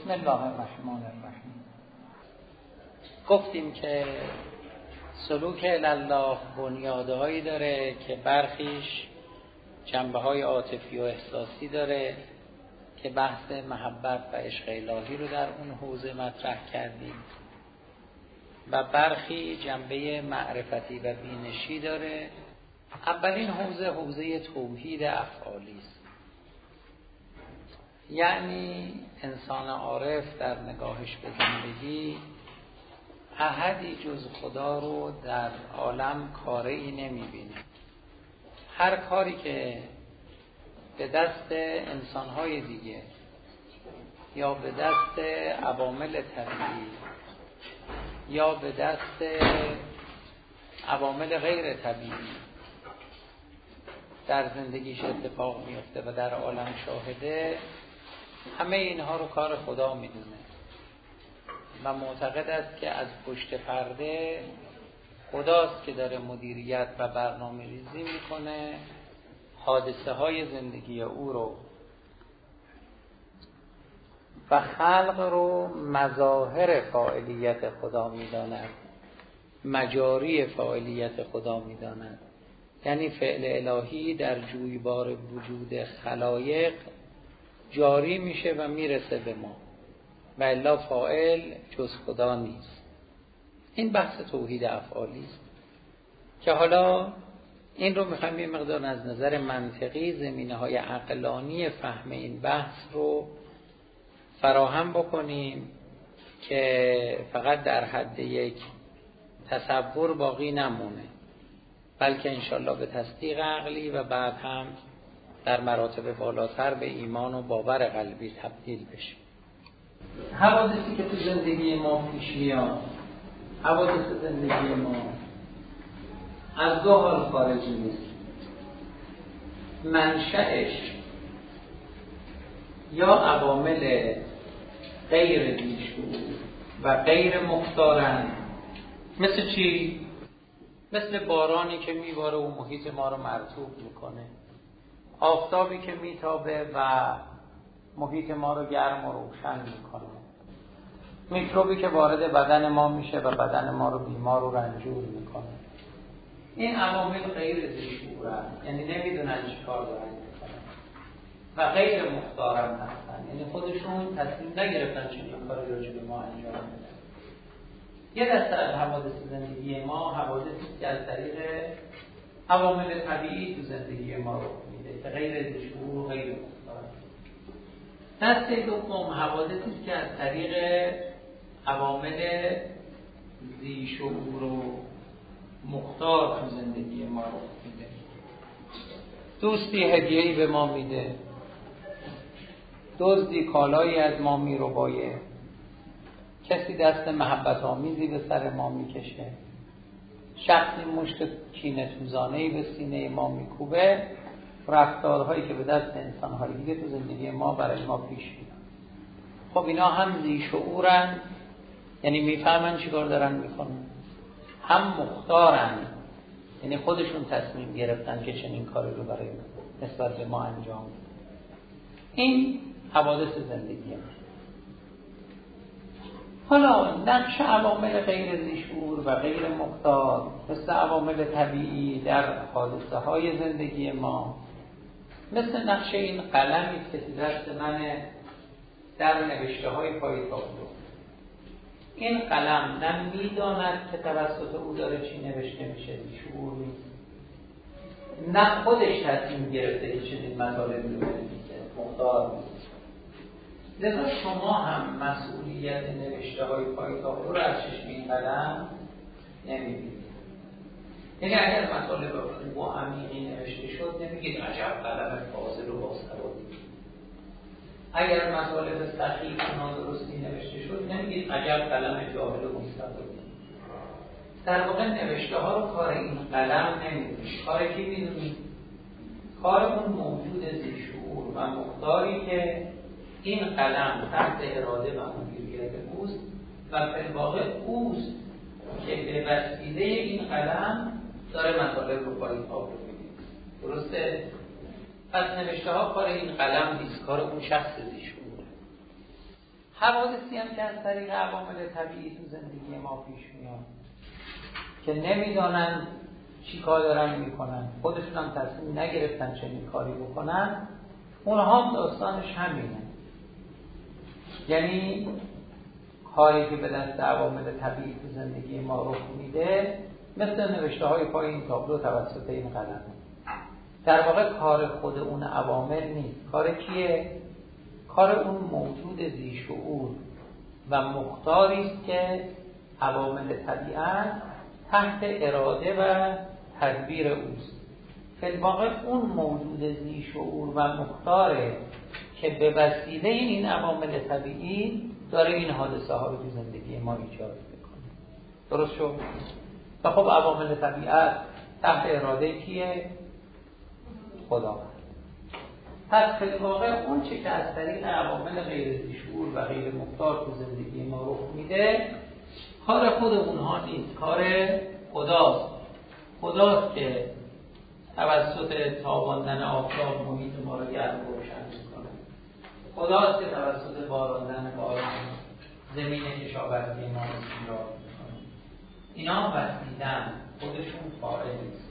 بسم الله الرحمن الرحیم. گفتیم که سلوک الله بنیادهایی داره که برخیش جنبه‌های عاطفی و احساسی داره که بحث محبت و عشق الهی رو در اون حوزه مطرح کردیم و برخی جنبه معرفتی و بینشی داره. اولین حوزه توحید افعالی است، یعنی انسان عارف در نگاهش به زندگی احدی جز خدا رو در عالم کاری نمی‌بینه. هر کاری که به دست انسان‌های دیگه یا به دست عوامل طبیعی یا به دست عوامل غیر طبیعی در زندگیش اتفاق میفته و در عالم شاهده، همه اینها رو کار خدا میدونه و معتقد است که از پشت پرده خداست که داره مدیریت و برنامه ریزی میکنه حادثه های زندگی او رو و خلق رو مظاهر فاعلیت خدا میداند، مجاری فاعلیت خدا میداند. یعنی فعل الهی در جویبار وجود خلایق جاری میشه و میرسه به ما و الا فاعل جز خدا نیست. این بحث توحید افعالی است که حالا این رو میخوایم یه مقدار از نظر منطقی زمینه‌های عقلانی فهم این بحث رو فراهم بکنیم که فقط در حد یک تصور باقی نمونه، بلکه انشالله به تصدیق عقلی و بعد هم در مراتب بالاتر به ایمان و باور قلبی تبدیل بشه. حوادثی که تو زندگی ما پیش میاد، حوادث زندگی ما از دو حال خارج نیست. منشأش یا عوامل غیر بیشعور و غیر مختارن. مثل چی؟ مثل بارانی که میباره و محیط ما رو مرطوب میکنه، آفتابی که میتابه و محیط ما رو گرم و روشن میکنه، میکروبی که وارد بدن ما میشه و بدن ما رو بیمار و رنجور میکنه. این عوامل غیر بیشعورن، یعنی نمیدونن چی کار دارن میکنن و غیر مختارن هستن، یعنی خودشون تصمیم نگرفتن چنین کاری راجع به ما انجام بدن. یه دسته از حوادث زندگی ما حوادثی که از طریق عوامل طبیعی تو زندگی ما رخ میده که غیر بیشعور و غیر مختارن. دسته دوم حوادثی که از طریق عوامل ذی‌شعور و مختار تو زندگی ما رخ میده. دوستی هدیه‌ای به ما میده، دزدی کالایی از ما میربایه، کسی دست محبت آمیزی به سر ما میکشه، شخصی مشت کینه توزانه‌ای به سینه ما میکوبه. رفتارهایی که به دست انسان‌های دیگه تو زندگی ما برای ما پیش میاد. خب اینا هم ذی‌شعورن، یعنی میفهمن چی کار دارن میکنن، هم مختارن، یعنی خودشون تصمیم گرفتن که چنین کاری رو برای نسبت به ما انجام بدن. این حوادث زندگی ما. حالا نقش عوامل غیر ذی‌شعور و غیر مختار مثل عوامل طبیعی در حادثه های زندگی ما، مثل نقش این قلمی که دست منه در نوشته های پای تابلو. این قلم نه میداند که توسط او داره چی نوشته میشه، شعور نیست، نه خودش تصمیم گرفته که چنین مطالبی رو بنویسه، مختار نیست. لذا شما هم مسئولیت نوشته های پای تابلو رو از چشم این قلم نمیبینید. یعنی اگر مطالب خوب و عمیقی نوشته شد نمیگید عجب قلم فاضل و باستعدادی. اگر مطالب سخیف و نادرستی نوشته شد نمیگید عجب قلم جاهل و مستعدی. در واقع نوشته ها رو کار این قلم نمیدونید. کار کی میدونید؟ کار اون موجود ذی‌شعور و مختاری که این قلم تحت اراده و مدیریت اوست و به واقع اوست که به وسیله این قلم داره مطالب رو پای تابلو می‌بینه. درسته؟ پس نوشته ها کار این قلم نیست، کار اون شخص ذی‌شعور. حوادثی هم که از طریق عوامل طبیعی تو زندگی ما پیش میاد که نمیدونن چی کار دارن میکنن، خودشون هم تصمیم نگرفتن چنین کاری بکنن، اونها هم داستانش همینه. یعنی کاری که به دست عوامل طبیعی تو زندگی ما رخ میده مثل نوشته های پای این تابلو توسط این قلمه. در واقع کار خود اون عوامل نیست. کار کیه؟ کار اون موجود ذی‌شعور و مختاری است که عوامل طبیعت تحت اراده و تدبیر اوست. فی الواقع اون موجود ذی‌شعور و مختاره که به وسیله این عوامل طبیعی داره این حادثه ها رو تو زندگی ما ایجاد میکنه. درست شد؟ و خب عوامل طبیعت تحت اراده کیه؟ خدا. پس فی الواقع اون چی که از طریق عوامل غیر ذی‌شعور و غیر مختار تو زندگی ما رخ میده کار خود اونها نیست، کار خداست که توسط تاباندن آفتاب محیط ما رو گرم و روشن میکنه. خداست که توسط باراندن باران زمین کشاورزی ما رو سیراب میکنه. اینا وسیله‌اند، خودشون فاعل نیست.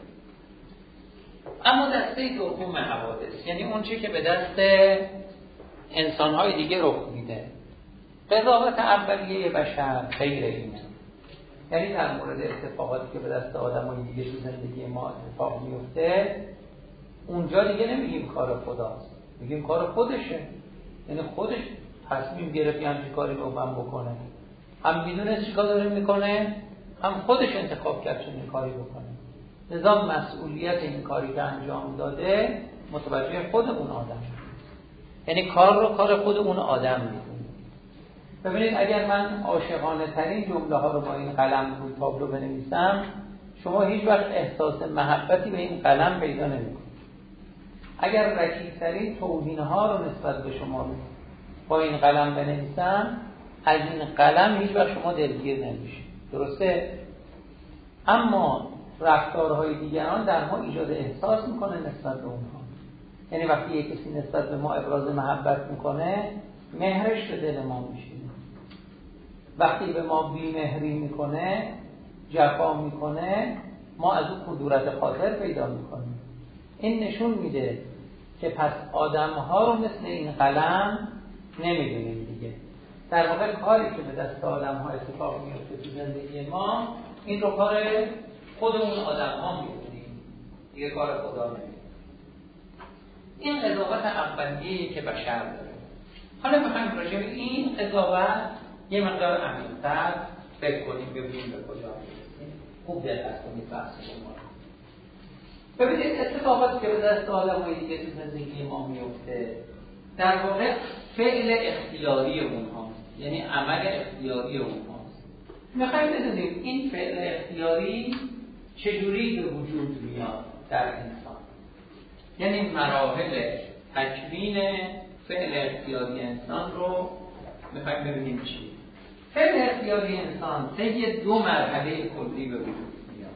اما دسته دوم حوادث، یعنی اون چی که به دست انسان‌های دیگه رخ میده، قضاوت اولیه بشر غیر اینه. یعنی در مورد اتفاقاتی که به دست آدمای دیگه تو زندگی ما اتفاق میفته، اونجا دیگه نمیگیم کار خداست، میگیم کار خودشه. یعنی خودش تصمیم گرفت همچین کاری رو بکنه، هم میدونه چیکار داره میکنه، هم خودش انتخاب کرد چنین کاری بکنه. لذا مسئولیت این کاری که انجام داده متوجه خود اون آدم، یعنی کار خود اون آدم میدونه. ببینید اگر من عاشقانه ترین جمله ها رو با این قلم روی تابلو بنویسم، شما هیچ وقت احساس محبتی به این قلم پیدا نمی‌کنید. اگر رکیک‌ترین توهین ها رو نسبت به شما با این قلم بنویسم، از این قلم هیچ وقت شما دلگیر نمیشید. درسته؟ اما رفتارهای دیگران در ما ایجاد احساس میکنه نسبت به اونها. یعنی وقتی یک کسی نسبت به ما ابراز محبت میکنه، مهرش به دل ما میشینه. وقتی به ما بی‌مهری میکنه، جفا میکنه، ما از اون کدورت خاطر پیدا میکنیم. این نشون میده که پس آدمها رو مثل این قلم نمیدونیم دیگه. در واقع کاری که به دست آدمها اتفاق میفته تو زندگی ما، این رو کار خودمون آدم‌ها می‌کنیم، دیگه کار خدا نمی‌کنیم. این قضاوت اولیه‌ای که بشر داره. حالا می‌خوایم راجع به این قضاوت یه مقدار عمیق‌تر فکر کنیم، ببینیم به کجا می‌رسیم. خوب دقت کنید بحث ما. ببینید اتفاقاتی که به دست آدم‌های دیگه تو زندگی ما میفته، در واقع فعل اختیاری اونهاست، یعنی عمل اختیاری اونهاست. می‌خوایم بدونیم این فعل اختیاری چجوری به وجود میاد در انسان. یعنی مراحل تکوین فعل اختیاری انسان رو میخوایم ببینیم چی. فعل اختیاری انسان طی دو مرحله کلی به وجود میاد.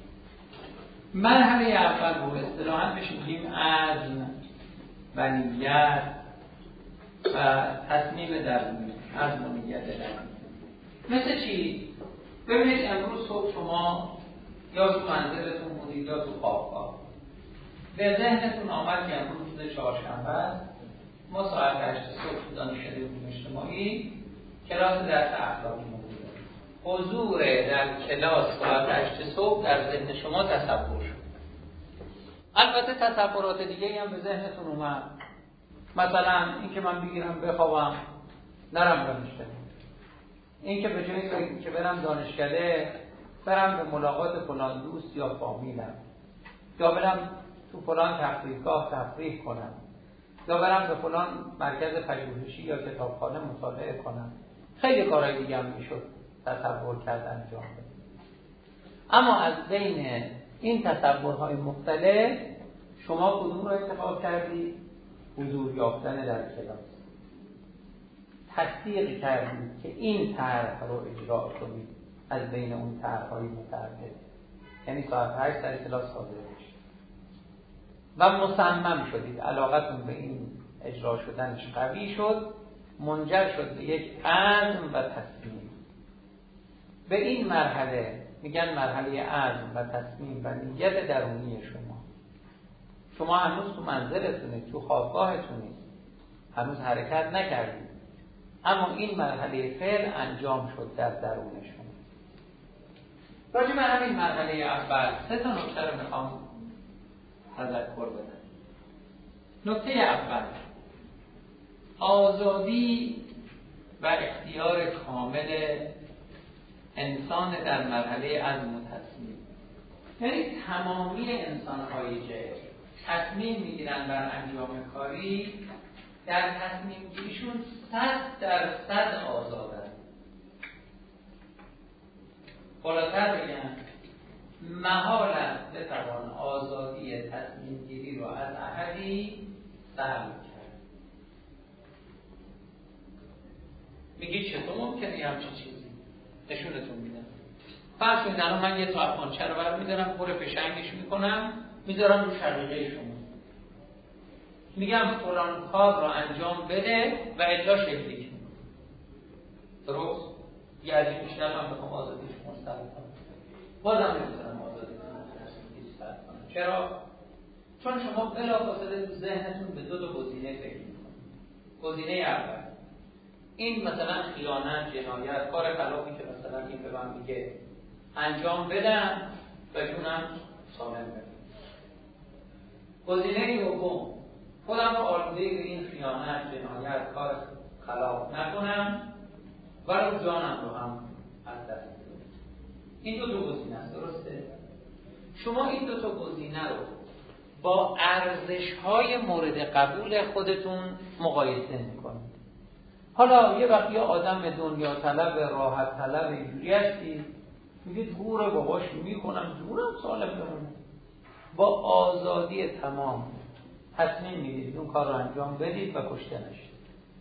مرحله اول رو اصطلاحاً بهش میگیم عزم و نیت و تصمیم درونی، عزم و نیت درونی. مثل چی؟ ببینید امروز صبح شما یا تو منزلتون بودید یا تو خوابگاه، به ذهنتون آمد که امروز روز چهارشنبه است، ما ساعت 8 صبح تو دانشکده علوم اجتماعی کلاس درس اخلاقی بوده. حضور در کلاس ساعت 8 صبح در ذهن شما تصور شد. البته تصورات دیگه هم به ذهنتون اومد، مثلا اینکه من بگیرم بخوابم نرم دانشکده، اینکه به جایی که برم دانشکده برم به ملاقات فلان دوست یا فامیلم، یا برم تو فلان تفریحگاه تفریح کنم، یا برم به فلان مرکز پژوهشی یا کتابخانه مطالعه کنم. خیلی کارهای دیگه هم میشد تصور کرد انجام بده. اما از بین این تصورهای مختلف شما کدوم رو انتخاب کردید؟ حضور یافتن در کلاس. تصدیق کردید که این طرح رو اجرا کنید از بین اون طرح‌های متعدد. یعنی ساعت 8 در کلاس حاضر بشید و مصمم شدید، علاقتون به این اجرا شدنش قوی شد منجر شد به یک عزم و تصمیم. به این مرحله میگن مرحله عزم و تصمیم و نیت درونی شما هنوز تو منزلتونید، تو خوابگاهتونید، هنوز حرکت نکردید، اما این مرحله فعل انجام شد در درون شما. راجع به همین مرحله اول 3 نکته رو میخوام تذکر بدم. نکته اول، آزادی و اختیار کامل انسان در مرحله عزم و تصمیم. یعنی تمامی انسان‌های که تصمیم میگیرن بر انجام کاری، در تصمیم گیریشون 100% آزادن. بالاتر بگم محاله بتوان آزادی تصمیم گیری رو از احدی سلب کرد. میگی چطور ممکنه یه همچین چیزی؟ نشونتون میدم. فرض کنید الان من یه تا افغانچه رو برمی‌دارم، پر پشنگش میکنم، میذارم رو شقیقه شما، میگم فلان کار رو انجام بده و الا شکلی کن. درست؟ یه از این بیشتر من بخوام آزادیش مستقل کنم، بازم نمیتونم آزادی کنم. چرا؟ چون شما بلافاصله تو ذهنتون به دو گزینه فکر میکنید. گزینه اول، این مثلا خیانت، جنایت، کار خلافی که مثلا این به من میگه انجام بدم و جونم سالم برم. گزینه دوم، خودم رو آلوده به این خیانت، جنایت، کار خلاف نکنم ولی جانم رو هم از دست بدم. این دو گزینه است، درسته؟ شما این دو گزینه رو با ارزش‌های مورد قبول خودتون مقایسه می‌کنید. حالا یه وقتی آدم دنیا طلب، راحت طلب، اینجوری هستی، میگید گور باباش میکنم جونم سالم بمونه. با آزادی تمام تصمیم میگیرید اون کار رو انجام بدید و کشته نشید.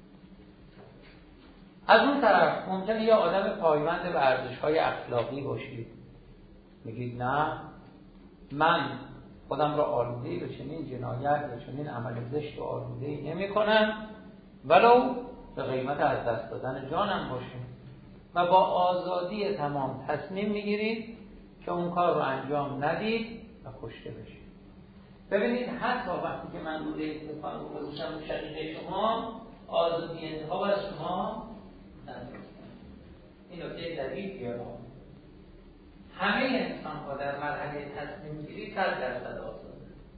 از اون طرف ممکنه یه آدم پایبند به ارزش‌های اخلاقی باشید، میگید نه، من خودم را آلوده‌ای به چنین جنایت یا چنین عمل زشت و آلوده‌ای نمی‌کنم ولو به قیمت از دست دادن جانم باشه، و با آزادی تمام تصمیم میگیرید که اون کار رو انجام ندید و کشته بشید. ببینید حتی وقتی که من روی اتفاق رو گذاشتم رو شقیقه شما، آزادی انتخاب از شما ندارستم. این نکته ظریفیه. همه انسان ها در مرحله تصمیم گیری 100% آزاده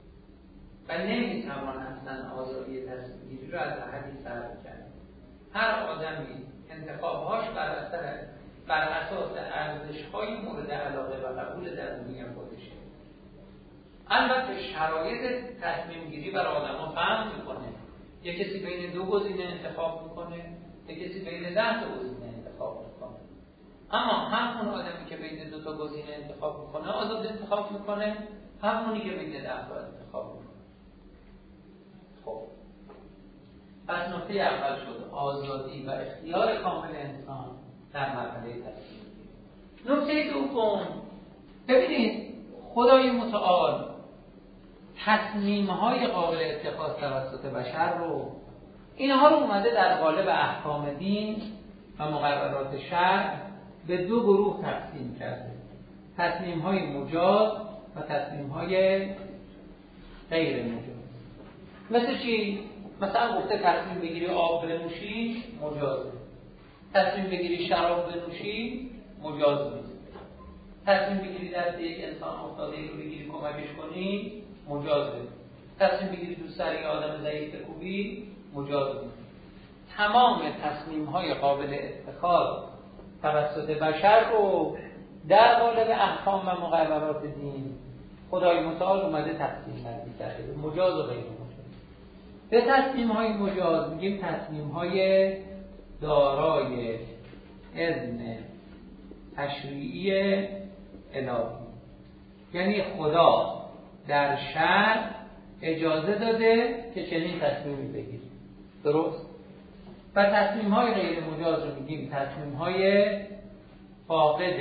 و نمیتوان اصلا آزادی تصمیم گیری رو از احدی سلب کرد. هر آدمی انتخابهاش بر اساس ارزش‌های مورد علاقه و قبول درونی خودشه. البته شرایط تصمیم گیری برای آدم‌ها فرق می‌کنه. یک کسی بین 2 گزینه انتخاب می‌کنه، یک کسی بین 10 گزینه انتخاب می‌کنه. اما همون آدمی که بین 2 گزینه انتخاب می‌کنه آزاد انتخاب می‌کنه، همونی که بین 10 انتخاب می‌کنه. خب پس نکته اول شد آزادی و اختیار کامل انسان در مرحله تصمیم گیری. نکته دوم، ببینید خدای متعال تصمیم‌های قابل اتخاذ توسط بشر رو، اینها رو اومده در قالب احکام دین و مقررات شرع به 2 گروه تقسیم کرده: تصمیم‌های مجاز و تصمیم‌های غیر مجاز. مثل چی؟ مثلا گفته تصمیم بگیری آب بنوشی مجازه، تصمیم بگیری شراب بنوشی مجاز نیست، تصمیم بگیری دست یک انسان افتاده رو بگیری کمکش کنی مجازه، تصمیم بگیری دوست داری آدم ضعیف کوبی مجاز نیست. تمام تصمیم‌های قابل اتخاذ توسط بشر رو در قالب احکام و مقررات دین خدای متعال اومده تقسیم بندی کرده: مجاز و غیر مجاز. به تصمیم‌های مجاز میگیم تصمیم‌های دارای اذن تشریعی الهی، یعنی خدا در شرع اجازه داده که چنین تصمیمی بگیرید. درست؟ و تصمیم‌های غیر مجاز رو میگیم تصمیم‌های فاقد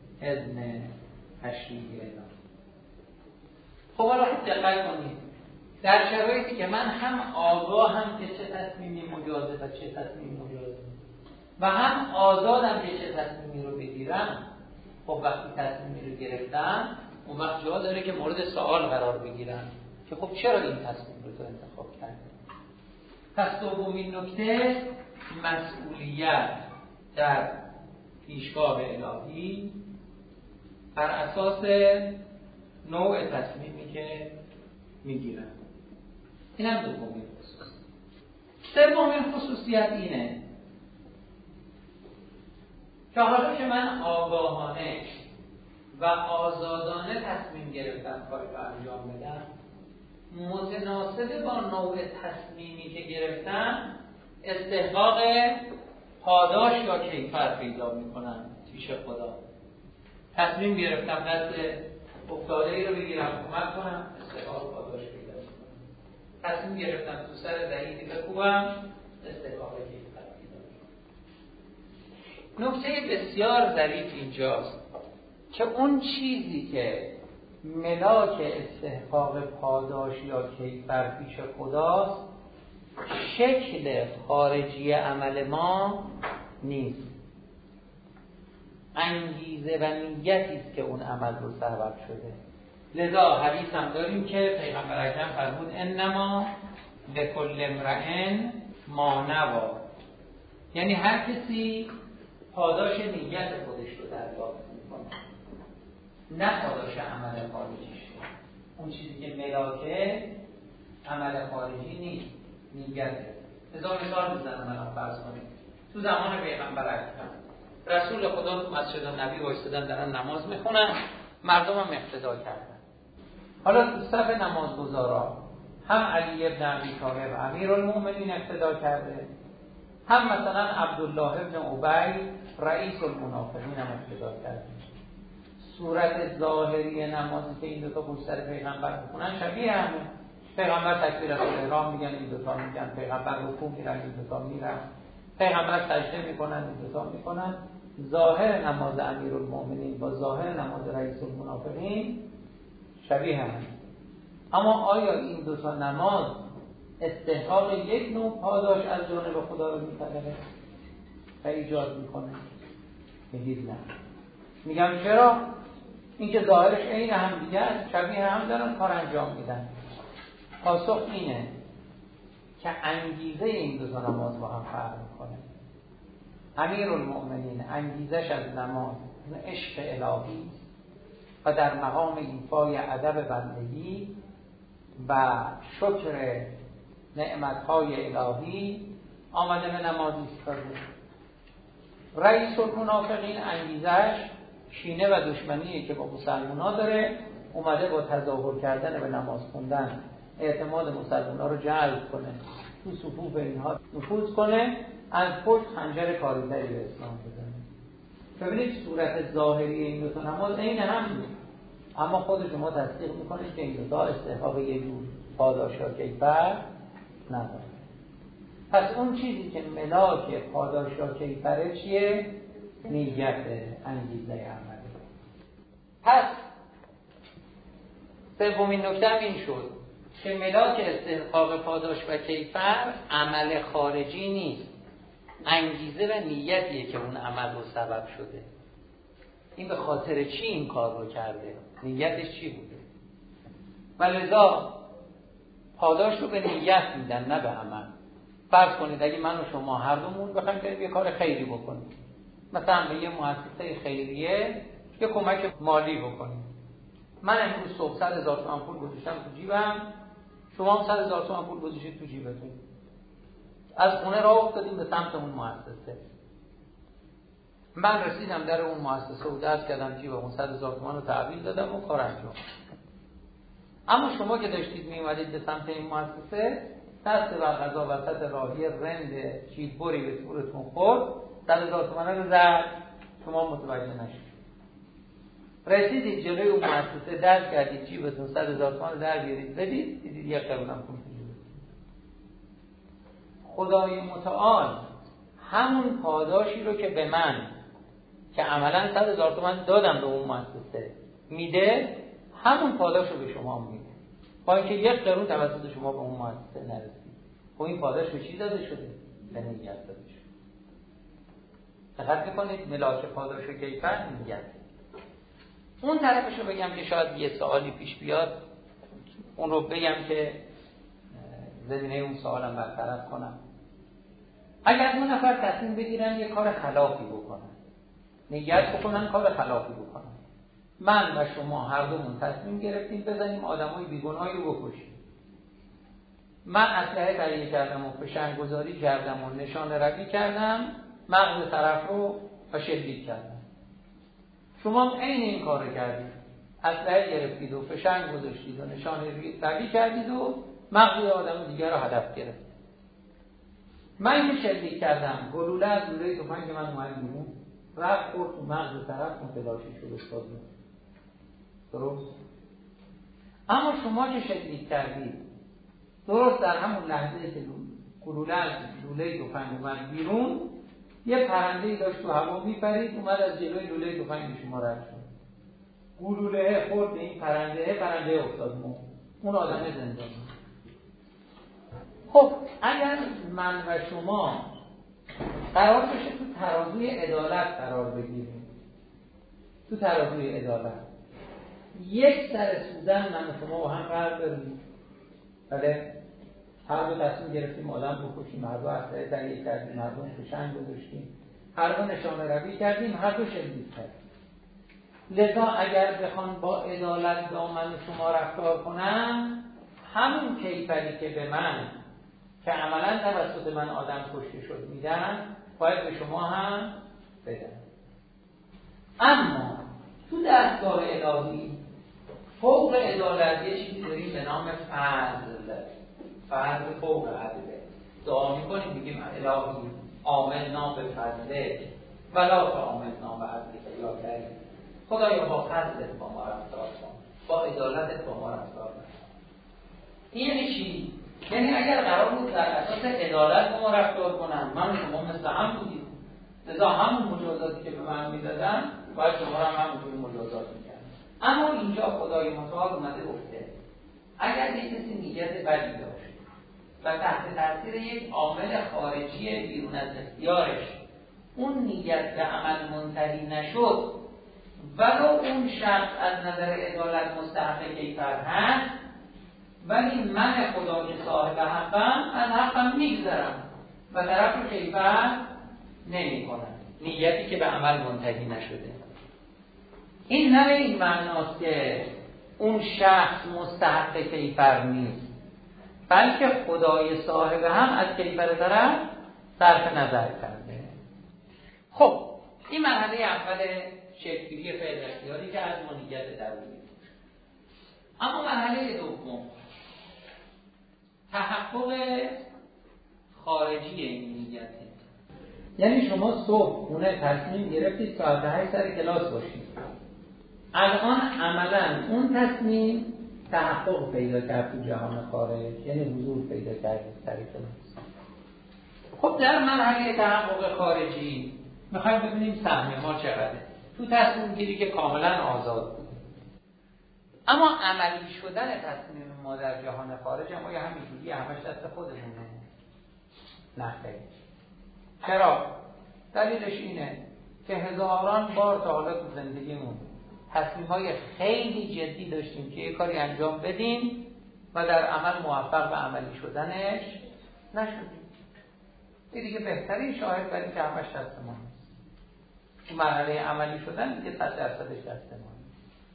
اذن تشریعی الهی. خب حالا دقت کنید، در شرایطی که من هم آگاهم که چه تصمیمی مجازه و چه تصمیمی مجازه و هم آزادم که چه تصمیمی رو بگیرم، خب وقتی تصمیمی رو گرفتم اون وقت جا داره که مورد سوال قرار بگیرم که خب چرا این تصمیم رو تو انتخاب کردی. پس دومین نکته مسئولیت در پیشگاه الهی بر اساس نوع تصمیمی که میگیرن. این هم دومین خصوصیت. سومین خصوصیت اینه که حالا که من آگاهانه و آزادانه تصمیم گرفتم کاری رو انجام بدم، متناسب با نوع تصمیمی که گرفتم استحقاق پاداش یا کیفر پیدا میکنم پیش خدا. تصمیم گرفتم دست افتاده‌ای رو بگیرم کمک کنم، استحقاق پاداش پیدا میکنم. تصمیم گرفتم تو سر ضعیفی بکوبم، استحقاق کیفر پیدا میکنم. نکته بسیار ظریف اینجاست که اون چیزی که ملاک استحقاق پاداش یا کیفر پیش خداست شکل خارجی عمل ما نیست، انگیزه و نیتی است که اون عمل رو سبب شده. لذا حدیث هم داریم که پیغمبر اکرم فرمود انما لکل امرئ ما نوی، یعنی هر کسی پاداش نیت خودش رو دریافت میکنه، نه پاداش عمل خارجیش. اون چیزی که ملاکه عمل خارجی نیست، نیته. مثال میزنم الان فرض کنیم تو زمان پیغمبر اکرم رسول خدا تو مسجد نبی وایسادن دارن نماز میخونن، مردم هم اقتدا کردن. حالا تو صف نمازگزارا هم علی ابن ابی طالب امیرالمومنین اقتدا کرده، هم مثلا عبدالله ابن ابی رئیس المنافقین هم اقتدا کرده. صورت ظاهری نمازی که این دوتا پشت سر پیغمبر میخونن شبیه همه. پیغمبر تکبیرات الاحرام میگن، این دوتا میگن. پیغمبر رکوع میرن، این دوتا میرن. پیغمبر سجده میکنن، این دوتا میکنن. ظاهر نماز امیرالمومنین با ظاهر نماز رئیس المنافقین شبیه همه. اما آیا این دوتا نماز استحقاق یک نوع پاداش از جانب خدا رو میطلبه و ایجاد میکنه؟ میگید نه. میگم چرا؟ اینکه ظاهرش عین هم دیگه است، شبیه هم دارن کار انجام میدن. پاسخ اینه که انگیزه این دو تا نماز با هم فرق میکنه. امیرالمومنین انگیزش از نماز عشق الهی و در مقام ایفای ادب بندگی و شکر نعمتهای الهی آمده به نماز ایستاده. رئیس المنافقین انگیزش کینه و دشمنیه که با مسلمان‌ها داره، اومده با تظاهر کردن به نماز خوندن اعتماد مسلمان‌ها رو جلب کنه، تو صفوف اینها نفوذ کنه، از پشت خنجر کاریزری به اسلام بزنه. ببینید صورت ظاهری این دو تا نماز عین هم نیست، اما خود شما تصدیق میکنید که این دو تا استحقاق یه جور پاداش یا کیفر نداره. پس اون چیزی که ملاک پاداش یا کیفره چیه؟ نیت، انگیزه عمله. پس سومین نکته هم این شد که ملاک استحقاق پاداش و کیفر عمل خارجی نیست، انگیزه و نیتیه که اون عمل رو سبب شده. این به خاطر چی این کار رو کرده؟ نیتش چی بوده؟ ولذا پاداش رو به نیت میدن، نه به عمل. فرض کنید اگه من و شما هر دومون بخوایم که یه کار خیری بکنیم، مثلا به یه مؤسسه خیریه یه کمک مالی بکنیم. من امروز صبح 100,000 تومان پول گذاشتم تو جیبم، شما هم 100,000 تومان پول گذاشتید تو جیبتون. از خونه راه افتادیم به سمت اون مؤسسه. من رسیدم در اون مؤسسه و دست کردم جیبم 100,000 تومان رو تحویل دادم و کار انجام. اما شما که داشتید میومدید به سمت این مؤسسه، دست بر قضا وسط راهی رند چیزبری به صورتون خورد، 100,000 تومان رو زد، شما متوجه نشید. رسیدید جلوی اون مؤسسه، دست کردید جیبتون 100,000 تومان رو در بیارید بدید، دیدید یک قرونم پول تو جیبتون. خدای متعال همون پاداشی رو که به من که عملا 100,000 تومان دادم به اون مؤسسه میده، همون پاداش رو به شما میده. با اینکه 1 قرون توسط شما به اون مؤسسه نرسید. خب این پاداش به چی داده شده؟ به نیت داده شده. دقت میکنید ملاک پاداش و کیفر نیت. اون طرفشو بگم که شاید یه سوالی پیش بیاد، اون رو بگم که زمینه اون سوالم برطرف کنم. اگر 2 نفر تصمیم بگیرن یه کار خلافی بکنن، نیت بکنن کار خلافی بکنن، من و شما هر دومون تصمیم گرفتیم بزنیم آدمای بیگناهی رو بکشیم. من اسلحه تهیه کردم و فشنگ‌گذاری کردم و نشانه روی کردم، مغز طرف رو شلیک کردم. شما عین این کارو کردید، اسلحه گرفتید و فشنگ گذاشتید و نشانه روی کردید و مغز آدم دیگر رو هدف گرفتید. من که شلیک کردم، گلوله از لوله تفنگ من اومد بیرون، رفت خورد تو مغز طرف، متلاشی شد افتاد. درست؟ اما شما که شلیک کردید، درست در همون لحظه که گلوله از لوله تفنگ اومد بیرون، یه پرنده‌ای داشت تو هوا میپرید، اومد از جلوی لوله تفنگ شما رد شد. گلوله خورد به این پرنده افتاد مرد. اون آدم زنده. خب اگر من و شما قرار بشه تو ترازوی عدالت قرار بگیریم، تو ترازوی عدالت یک سر سودن من و شما با هم قرار داریم، بله، هر دو تصمیم گرفتیم آدم بکشیم، هر دو اسلحه تهیه کردیم، هر دو فشنگ گذاشتیم، هر دو نشانه روی کردیم، هر دو شلیک کردیم. لذا اگر بخوان با عدالت با من و شما رفتار کنم، همون کیفری که به من که عملا توسط من آدم کشته شد میدن، باید به شما هم بدن. اما تو دستگاه الهی فوق عدالت یه چیزی داریم به نام فضل فوق عدله. دعا میکنیم میگیم الهی آمنا به فضله ولا آمنا به عدلک یا کریم. خدایا با فضلت با ما رفتار کن، با عدالتت با ما رفتار کن. این یعنی چی؟ یعنی اگر قرار بود در اساس عدالت با ما رفتار کنن، من شما مثل هم بودیم، لذا همون مجازاتی که به من میدادن باید شما هم همونجوری مجازات میکردن. اما اینجا خدای متعال اومده گفته اگر یک کسی نیت بدی داشت و تحت تاثیر یک عامل خارجی بیرون از اختیارش اون نیت به عمل منتهی نشد، ولو اون شخص از نظر عدالت مستحق کیفر هست، ولی من خدا که صاحب حقم از حقم میگذرم و طرف رو کیفر نمی کنم، نیتی که به عمل منتهی نشده. این نه این معناست که اون شخص مستحق کیفر نیست، بلکه خدای صاحب هم از کیفر طرف صرف نظر کرده. خب این مرحله اول شکل‌گیری فعل اختیاری که از نیت درونی. اما مرحله دوم تحقق خارجی این نیته. یعنی شما صبح خونه تصمیم گرفتید ساعت 8 سر کلاس باشید. الان عملاً اون تصمیم تحقق پیدا کرد تو جهان خارج، یعنی حضور پیدا کرد سر کلاس. خب در مرحله تحقق خارجی میخوایم ببینیم سهم ما چقدره. تو تصمیم گیری که کاملا آزاد بود. اما عملی شدن تصمیم ما در جهان خارج ما یا همینجوری همش دست خودمونه؟ نه خیر. چرا؟ دلیلش اینه که هزاران بار تا حالا تو زندگیمون تصمیم‌های خیلی جدی داشتیم که یه کاری انجام بدیم و در عمل موفق به عملی شدنش نشدیم. این دیگه بهترین شاهد برای که همش دست ما نیست. تو مرحله عملی شدن دیگه 100% دست ما نیست.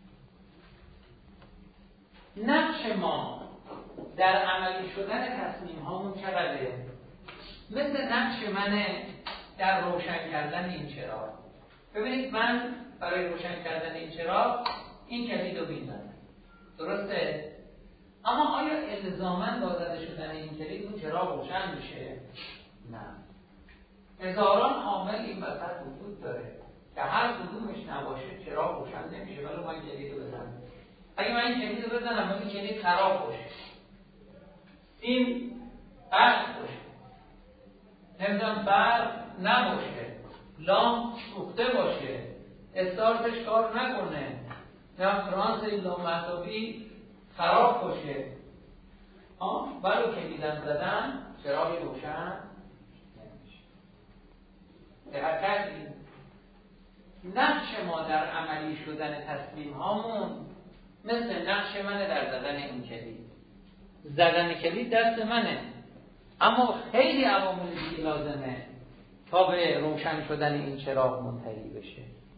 نقش ما در عملی شدن تصمیم هامون چقدره؟ مثل نقش منه در روشن کردن این چراغ. ببینید من برای روشن کردن این چراغ این کلید رو میزنم، درسته؟ اما آیا الزاماً با زده شدن این کلید اون چراغ روشن میشه؟ نه. هزاران عامل این وسط وجود داره که هر کدومش نباشه چراغ روشن نمیشه، ولی من کلید رو بزنم. اگه من این کلید رو بزنم ولی کلید خراب باشه، این قطع باشه، نمیدونم برق نباشه، لامپ سوخته باشه، استارتش کار نکنه، نه فرانس این لامپتابی خراب باشه، ولو کلیدم زدن چراغی روشن نمیشه. دقت کردید؟ نقش ما در عملی شدن تصمیم هامون مثل نقش منه در زدن این کلید. زدن کلید دست منه، اما خیلی عوامل دیگه لازمه تا به روشن شدن این چراغ منتهی بشه.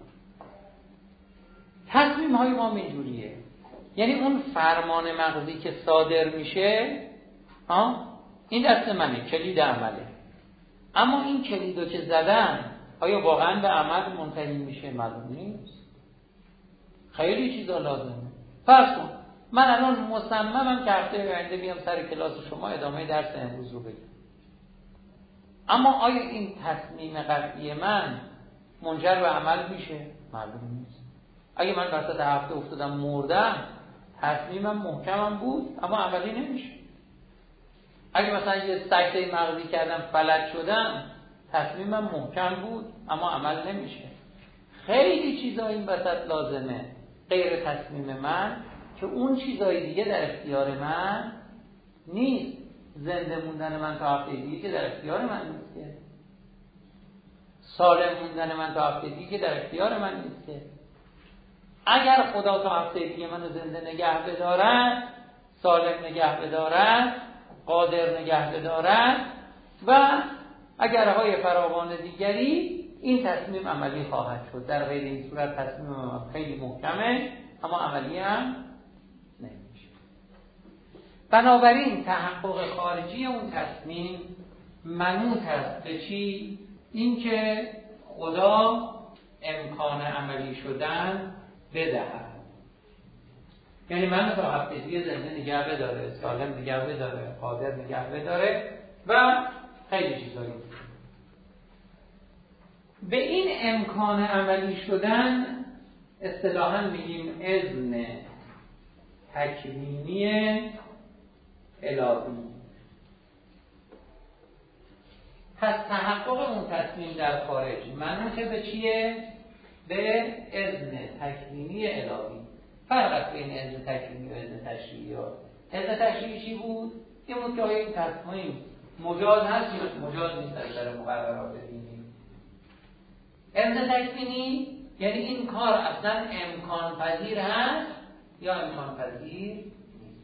تصمیم های ما اینجوریه، یعنی اون فرمان مغزی که صادر میشه این دست منه، کلید عمله، اما این کلیدو که زدن آیا واقعا به عمل منتهی میشه؟ معلوم نیست. خیلی چیزا لازمه. فرض کن من الان مصممم که هفته آینده بیام سر کلاس شما ادامه درس امروز رو بگم، اما آیا این تصمیم قطعی من منجر به عمل میشه؟ معلوم نیست. اگه من وسط هفته افتادم مردم، تصمیمم محکمم بود اما عملی نمیشه. اگه مثلا یه سکته مغزی کردم فلج شدم، تصمیمم محکم بود اما عمل نمیشه. خیلی چیزا این وسط لازمه غیر تصمیم من که اون چیزای دیگه در اختیار من نیست. زنده موندن من تا هفته دیگه که در اختیار من نیست که. سالم موندن من تا هفته دیگه در اختیار من نیست که. اگر خدا تا هفته دیگه منو زنده نگه بدارد، سالم نگه بدارد، قادر نگه بدارد و اگر های فراوان دیگری، این تصمیم عملی خواهد شد. در غیر این صورت تصمیم خیلی محکمه اما عملی هم نمیشه. بنابراین تحقق خارجی اون تصمیم منوط است به چی؟ این که خدا امکان عملی شدن بدهد. یعنی من تا هفته دیگه زنده نگه بداره، سالم نگه بداره، قادر نگه بداره و خیلی چیزایی. به این امکان عملی شدن اصطلاحاً میگیم اذن تکوینی الهی. پس تحقق اون تصمیم در خارج منوط به چیه؟ به اذن تکوینی الهی. فرق است بین اذن تکوینی و اذن تشریعی. اذن تشریعی چی بود؟ این بود که آیا این تصمیم مجاز هست یا مجاز نیست از نظر مقررات دینی. اذن تکوینی یعنی این کار اصلا امکان پذیر هست یا امکان پذیر نیست.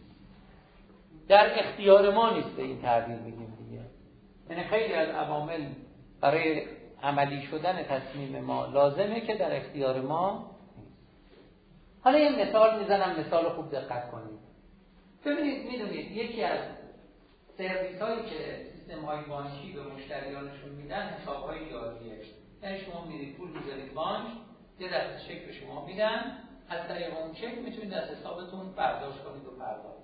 در اختیار ما نیست، به این تعبیر میگیم دیگه. یعنی خیلی از عوامل برای عملی شدن تصمیم ما لازمه که در اختیار ما نیست. حالا یه مثال میزنم، مثال خوب دقت کنید. ببینید، میدونید یکی از سرویس هایی که سیستم های بانکی به مشتریانشون میدن حساب های جاریه. یعنی شما میرید پول میذارید بانک، یه دست چک به شما میدن، از طریق اون چک میتونید از حسابتون برداشت کنید و پرداخت.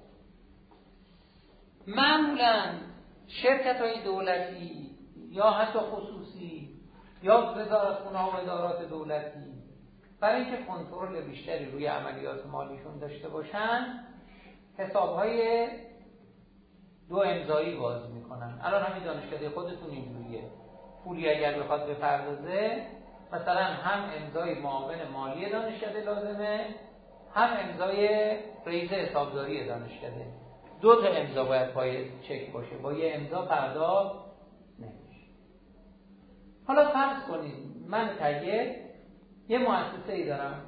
معمولاً شرکت های دولتی یا حتی خصوصی یا وزارتخونه ها و ادارات دولتی برای اینکه کنترل بیشتری روی عملیات مالیشون داشته باشن، حساب‌های دو امضایی باز میکنن. الان همین دانشکده خودتون اینجوریه. پولی اگر بخواد بپردازه، مثلا هم امضای معاون مالی دانشکده لازمه، هم امضای رئیس حسابداری دانشکده. دو تا امضا باید پای چک باشه، با یه امضا پرداخت نمیشه. حالا فرض کنید من یه مؤسسه‌ای دارم،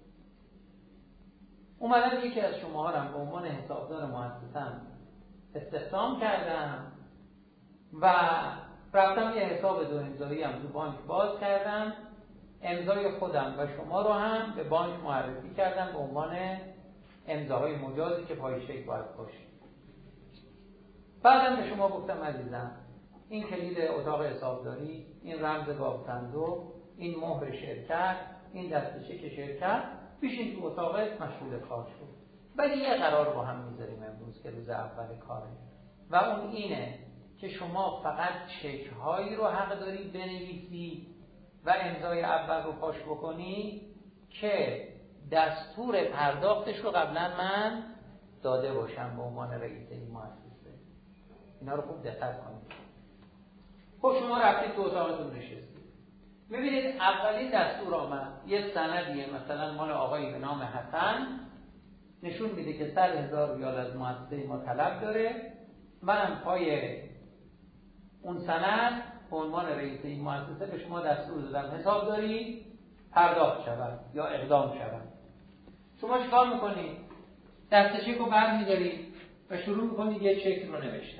اومدم یکی از شما رو به عنوان حسابدار مؤسسه‌ام استخدام کردم و رفتم یه حساب دو امضایی هم تو بانک باز کردم، امضای خودم و شما رو هم به بانک معرفی کردم به عنوان امضاهای مجازی که پای چک باید باشه. بعدم به شما گفتم عزیزم، این کلید اتاق حسابداری، این رمز گاوصندوق، این مهر شرکت، این دسته چک شرکت، بیشین تو اتاقت مشغول کار شد. ولی یه قرار با هم میذاریم امروز که روز اول کاره و اون اینه که شما فقط چک هایی رو حق داری بنویسی و امضای اول رو پاش بکنی که دستور پرداختش رو قبلا من داده باشم به عنوان رئیس این مؤسسه. اینا رو خوب دقت کنید. خب شما رفتید تو اتاقتون نشستید، میبینید اولین دستور آمد، یه سندیه مثلا مال آقایی به نام حسن، نشون میده که 100,000 ریال از مؤسسه ما طلب داره منم پای اون سند به عنوان رئیس این مؤسسه به شما دستور دادم حسابداری پرداخت شود یا اقدام شود. شما چیکار میکنید؟ دسته چک رو برمی‌دارید و شروع میکنید یه چک رو نوشتن.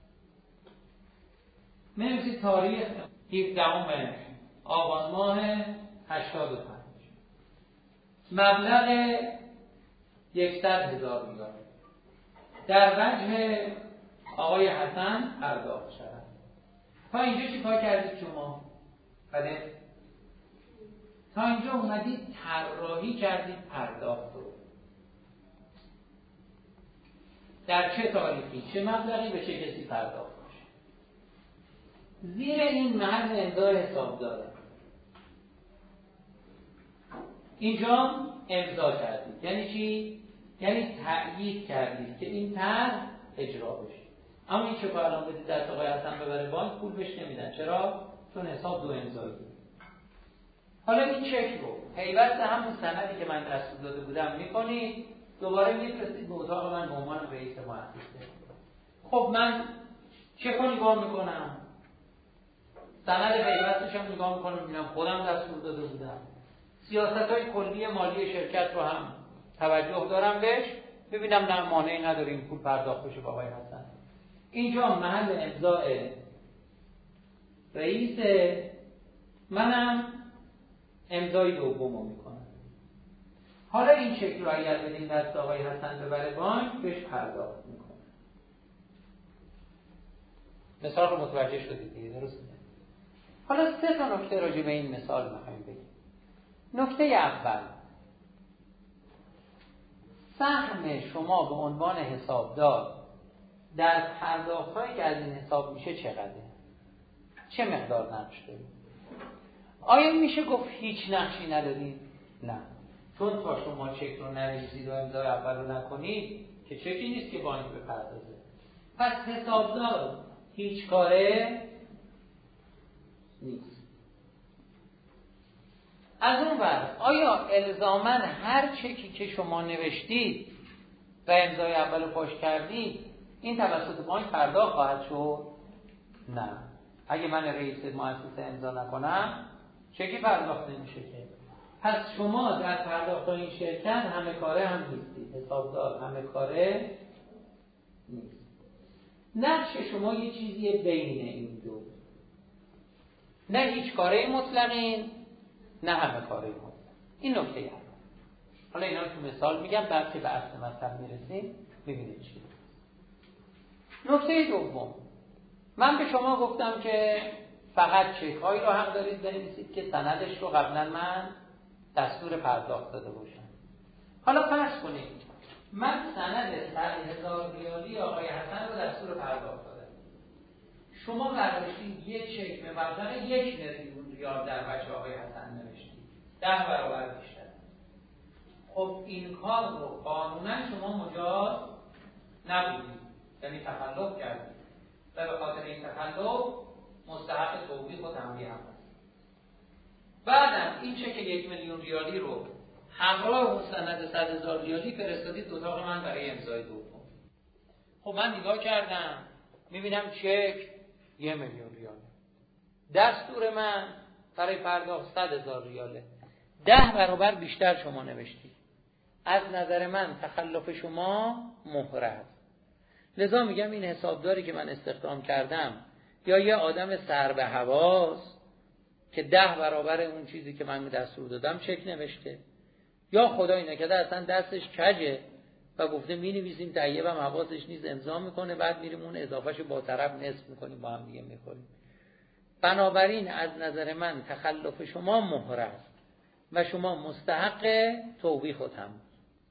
می‌نویسید تاریخ 17 آبان ماه 85. مبلغ 100,000 ریال در وجه آقای حسن پرداخت شود. تا اینجا چی کار کردید شما؟ بله؟ تا اینجا اومدید طراحی کردید پرداخت رو. در چه تاریخی، چه مبلغی به چه کسی پرداخت میشه. زیر این محل امضای حسابداره. اینجا امضا کردید. یعنی چی؟ یعنی تأیید کردید که این طرح اجرا بشه. اما این چه کار الان بدید دست آقای حسن ببره بانک، پول بهش نمیدن. چرا؟ چون حساب 2 امضایی. حالا این چک رو پیوست همون سندی که من دستور داده بودم میکنید، دوباره میفرستید به اتاق من به عنوان رئیس مؤسسه. خب من چه کنی نگاه میکنم؟ سند پیوستش هم نگاه میکنم، میبینم خودم دستور داده بودم. سیاست‌های کلی مالی شرکت رو هم توجه دارم بهش، ببینم نه مانعی نداریم پول پرداخت بشه با آقای حسن. اینجا محل امضای رئیس، منم امضای دومو میکنم. حالا این چک رو اگر بدین دست آقای حسن ببره بانک، بهش پرداخت میکنه. مثال رو متوجه شدید دیگه، درسته؟ حالا 3 تا نکته راجع به این مثال میخوایم بگیم. نکته اول، سهم شما به عنوان حسابدار در پرداخت‌هایی که از این حساب میشه چقدره؟ چه مقدار نقش دارید؟ آیا میشه گفت هیچ نقشی ندارید؟ نه. چون تا شما چک رو ننویسید و امضای اول رو نکنید که چکی نیست که بانک بپردازه. پس حسابدار هیچ کاره نیست. از اون ور آیا الزاماً هر چکی که شما نوشتید و امضای اول رو پاش کردید این توسط بانک پرداخت خواهد شد؟ نه. اگه من رئیس مؤسسه امضا نکنم چکی پرداخت نمیشه که. پس شما در پرداخت این شرکت همه کاره هم نیستید. حسابدار همه کاره نیست. نقش شما یه چیزی بین این دو. نه هیچ کاره مطلقین، نه همه کاره مطلق. این نکته اول. حالا اینا رو تو مثال میگم، بعد که به اصل مطلب میرسیم ببینید چی. نکته دوم، من به شما گفتم که فقط چک‌هایی رو حق دارید بنویسید که سندش رو قبلا من دستور پرداخت داده باشم. حالا فرض کنید من سند 100,000 ریالی آقای حسن رو دستور پرداخت دادم. شما برداشتید یه چک به مبلغ 1,000,000 ریال در وجه آقای حسن نوشتید، 10 برابر بیشتر. خب این کار رو قانونا شما مجاز نبودید، یعنی تخلف کردید و به خاطر این تخلف مستحق توبیخ و تنبیه هم هست. بعدم این چک 1,000,000 ریالی رو همراه اون سند 100,000 ریالی فرستادید به اتاق من برای امضای دوم. خب من نگاه کردم میبینم چک 1,000,000 ریاله، دستور من برای پرداخت 100,000 ریاله، 10 برابر بیشتر شما نوشتید. از نظر من تخلف شما مهر است. لذا میگم این حسابداری که من استخدام کردم یا یه آدم سر به هواست که 10 برابر اون چیزی که من دستور دادم چک نوشته، یا خدای نکرده اصلا دستش کجه و گفته می نویسیم طیبم حواسش نیست امضا میکنه، بعد میریم اون اضافهشو با طرف نصف میکنیم با هم دیگه میخوریم. بنابراین از نظر من تخلف شما مهر است و شما مستحق توبیخ و تنبیه.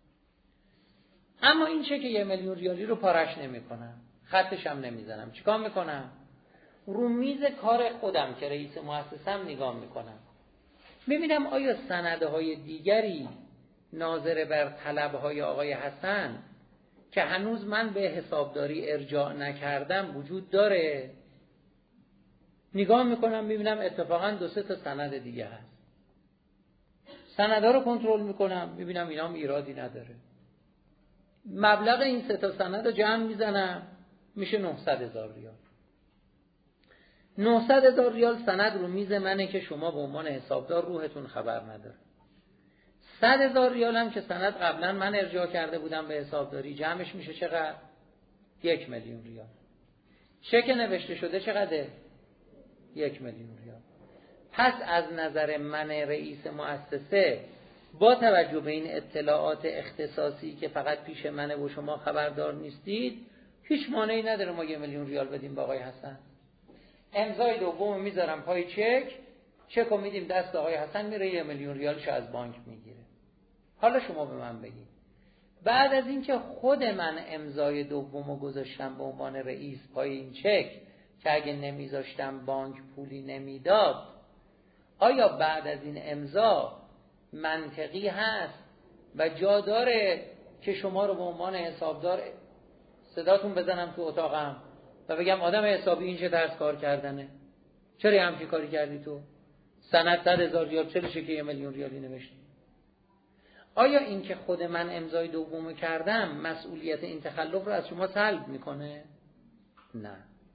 اما این چک 1,000,000 ریالی رو پارش نمیکنم، خطش هم نمیزنم. چیکار میکنم؟ رو میز کار خودم که رئیس مؤسسه‌ام نگاه میکنم، میبینم آیا سندهای دیگری ناظر بر طلبهای آقای حسن که هنوز من به حسابداری ارجاع نکردم وجود داره. نگاه میکنم میبینم اتفاقا 2-3 تا سند دیگه هست. سندها رو کنترل میکنم میبینم اینا هم ایرادی نداره. مبلغ این 3 تا سند رو جمع میزنم میشه 900,000 ریال. 900,000 ریال سند رو میز منه که شما به عنوان حسابدار روحتون خبر نداره. 100,000 ریال هم که سند قبلا من ارجاع کرده بودم به حسابداری، جمعش میشه چقدر؟ 1,000,000 ریال. چک نوشته شده چقدره؟ 1,000,000 ریال. پس از نظر من رئیس مؤسسه با توجه به این اطلاعات اختصاصی که فقط پیش منه و شما خبردار نیستید، هیچ مانعی نداره ما 1,000,000 ریال بدیم به آقای حسن. امضای دوم میذارم پای چک رو میدیم دست آقای حسن، میره 1,000,000 ریالش از بانک میگیره. حالا شما به من بگید بعد از اینکه خود من امضای دومو گذاشتم به عنوان رئیس پای این چک که اگه نمیذاشتم بانک پولی نمیداد، آیا بعد از این امضا منطقی هست و جا داره که شما رو به عنوان حسابدار صداتون بزنم تو اتاقم و بگم آدم حسابی این چه طرز کار کردنه؟ چرا همچین کاری کردی تو؟ سند 100,000 ریال چرشه که 1,000,000 ریالی نوشتی؟ آیا این که خود من امضای دومو کردم مسئولیت این تخلف رو از شما سلب میکنه؟ نه.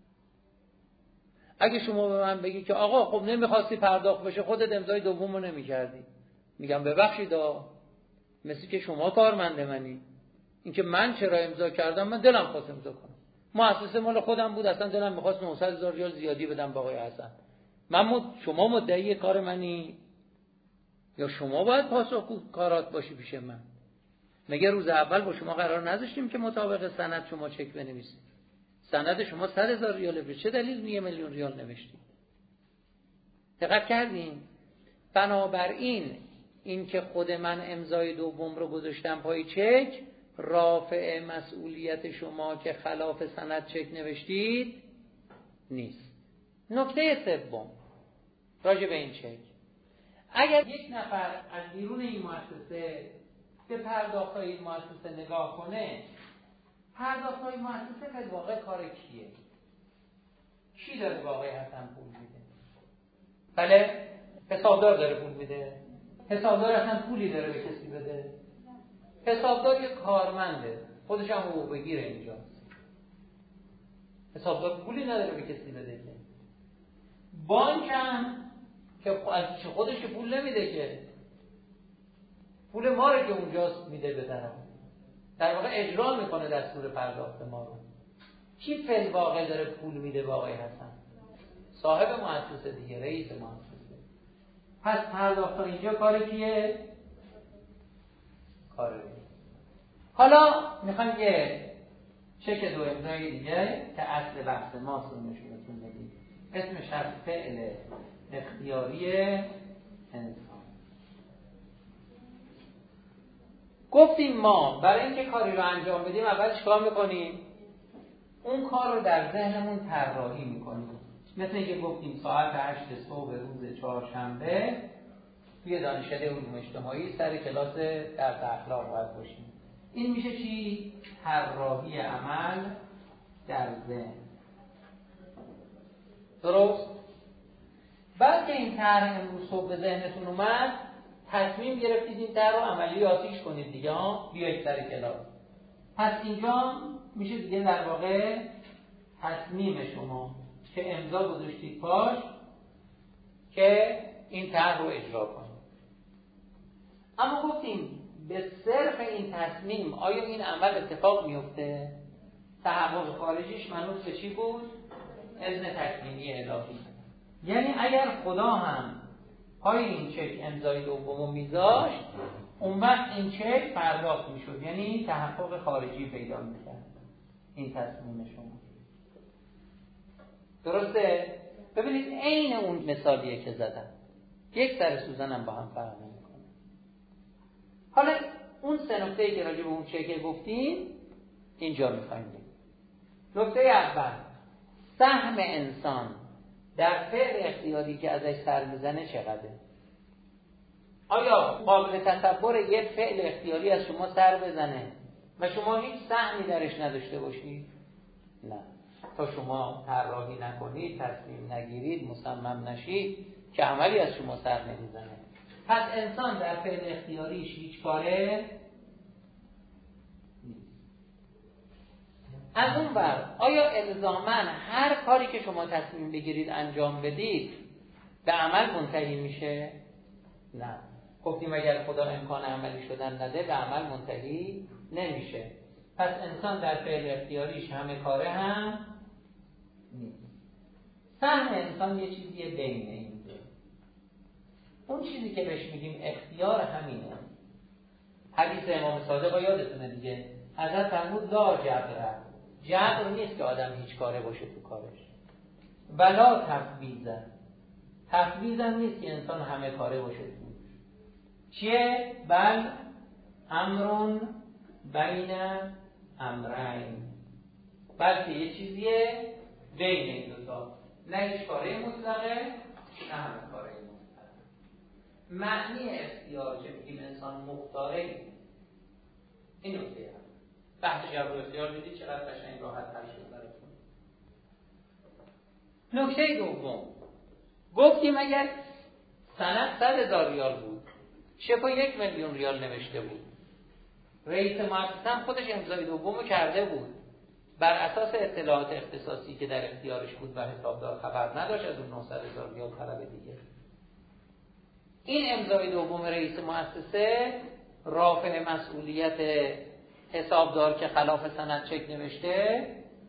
اگه شما به من بگی که آقا خب نمیخواستی پرداخت بشه خودت امضای دومو نمیکردی، میگم ببخشید مثل که شما کارمند منی، این که من چرا امضا کردم من دلم خواست امضا کنم، مؤسسه مال خودم بود اصلا دلم میخواست 900,000 ریال زیادی بدم به آقای حسن. شما مدعی کار منی یا شما باید پاسخگو کارات باشی پیش من؟ مگه روز اول با شما قرار نذاشتیم که مطابق سند شما چک بنویسید؟ سند شما 100,000 ریاله، به چه دلیل 1,000,000 ریال نوشتید؟ دقت کردین؟ بنابراین این که خود من امضای دوم رو گذاشتم پای چک رافع مسئولیت شما که خلاف سند چک نوشتید نیست. نکته سوم راجع به این چک، اگر یک نفر از بیرون این مؤسسه به پرداخت‌های این مؤسسه نگاه کنه، پرداخت‌های مؤسسه به واقع کار کیه؟ کی داره به آقای حسن پول میده؟ بله، حسابدار داره پول میده. حسابدار اصلا پولی داره به کسی بده؟ حسابدار یک کارمنده، خودش هم حقوق بگیره اینجاست. حسابدار پولی نداره به کسی بده که. بانک هم که از خودش پول نمیده که، پول ما رو که اونجاست میده به طرف، در واقع اجرا میکنه دستور پرداخت ما رو. کی فی الواقع داره پول میده به آقای حسن؟ صاحب مؤسسه دیگه، رئیس مؤسسه. پس پرداخت اینجا کار کیه؟ کار دیگه. حالا میخوایم یه چک دو امضای دیگه که اصل بحث ماست رو نشونتون بدیم. اسمش هست فعل اختیاری انسان. گفتیم ما برای اینکه کاری رو انجام بدیم اول چیکار میکنیم؟ اون کار رو در ذهنمون طراحی میکنیم. مثل اینکه گفتیم ساعت 8 صبح روز چهارشنبه توی دانشکده علوم اجتماعی سر کلاس درس اخلاق باید باشیم. این میشه چی؟ طراحی عمل در ذهن. درست؟ بعد که این طرح امروز صبح به ذهنتون اومد، تصمیم گرفتید این طرح رو عملیاتیش کنید دیگه، بیایید سر کلاس. پس اینجا میشه دیگه در واقع تصمیم شما که امضا گذاشتید پاش که این طرح رو اجرا کنید. اما گفتیم به صرف این تصمیم آیا این عمل اتفاق میفته؟ تحقق خارجیش منوط به چی بود؟ اذن تکوینی الهی. یعنی اگر خدا هم پای این چک امضای دومو میذاشت، اون وقت این چک پرداخت میشد، یعنی تحقق خارجی پیدا میکرد این تصمیم شما. درسته؟ ببینید عین اون مثالیه که زدم، یک سر سوزنم با هم فرق نمیکنه. حالا اون سه نکته‌ای که راجع به اون چک گفتیم اینجا میخوایم بگیم. نکته اول، سهم انسان در فعل اختیاری که ازش سر میزنه چقدره؟ آیا قابل تصور یک فعل اختیاری از شما سر بزنه و شما هیچ سهمی درش نداشته باشید؟ نه. تا شما طراحی نکنید، تصمیم نگیرید، مصمم نشید که عملی از شما سر نمیزنه. پس انسان در فعل اختیاریش هیچ کاره نیست. از اون ور آیا الزاماً هر کاری که شما تصمیم بگیرید انجام بدید به عمل منتهی میشه؟ نه. گفتیم اگر خدا امکان عملی شدن نده به عمل منتهی نمیشه. پس انسان در فعل اختیاریش همه کاره هم نیست. سهم انسان یه چیزیه بین این دو. اون چیزی که بهش میگیم اختیار همینه. حدیث امام صادق یادتونه دیگه، حضرت فرمود لا جبر. جبر نیست که آدم هیچ کاره باشه تو کارش. ولا تفویض. تفویض هم نیست که انسان همه کاره باشه تو. چیه؟ بل امرون بین امرین. بلکه یه چیزیه بین این دوتا. نه هیچ کاره مطلقه، نه همه کاره مطلقه. معنی اختیار که میگیم انسان مختاره این نکته هم. بحث جبر و اختیار دیدید چقدر قشنگ راحت حل شد براتون. نکته دوم، گفتیم اگر سند 100,000 ریال بود، شفا 1,000,000 ریال نوشته بود، رئیس مؤسسه خودش امضای دومو کرده بود، بر اساس اطلاعات اختصاصی که در اختیارش بود و حسابدار خبر نداشت از اون 900,000 ریال طلب دیگه. این امضای دوم رئیس مؤسسه رافع مسئولیت حسابدار که خلاف سند چک نوشته.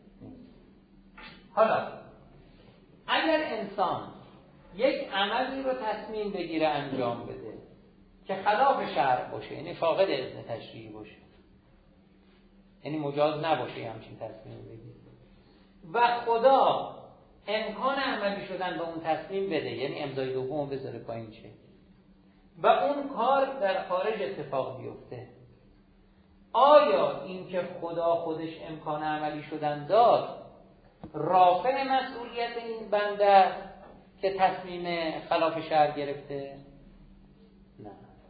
حالا اگر انسان یک عملی رو تصمیم بگیره انجام بده که خلاف شرع باشه، یعنی فاقد اذن تشریعی باشه، یعنی مجاز نباشه همچین تصمیم بگیره و خدا امکان عملی شدن به اون تصمیم بده، یعنی امضای دوم بذاره پایین چه و اون کار در خارج اتفاق بیفته، آیا این که خدا خودش امکان عملی شدن داد رافع مسئولیت این بنده که تصمیم خلاف شرع گرفته؟ نه.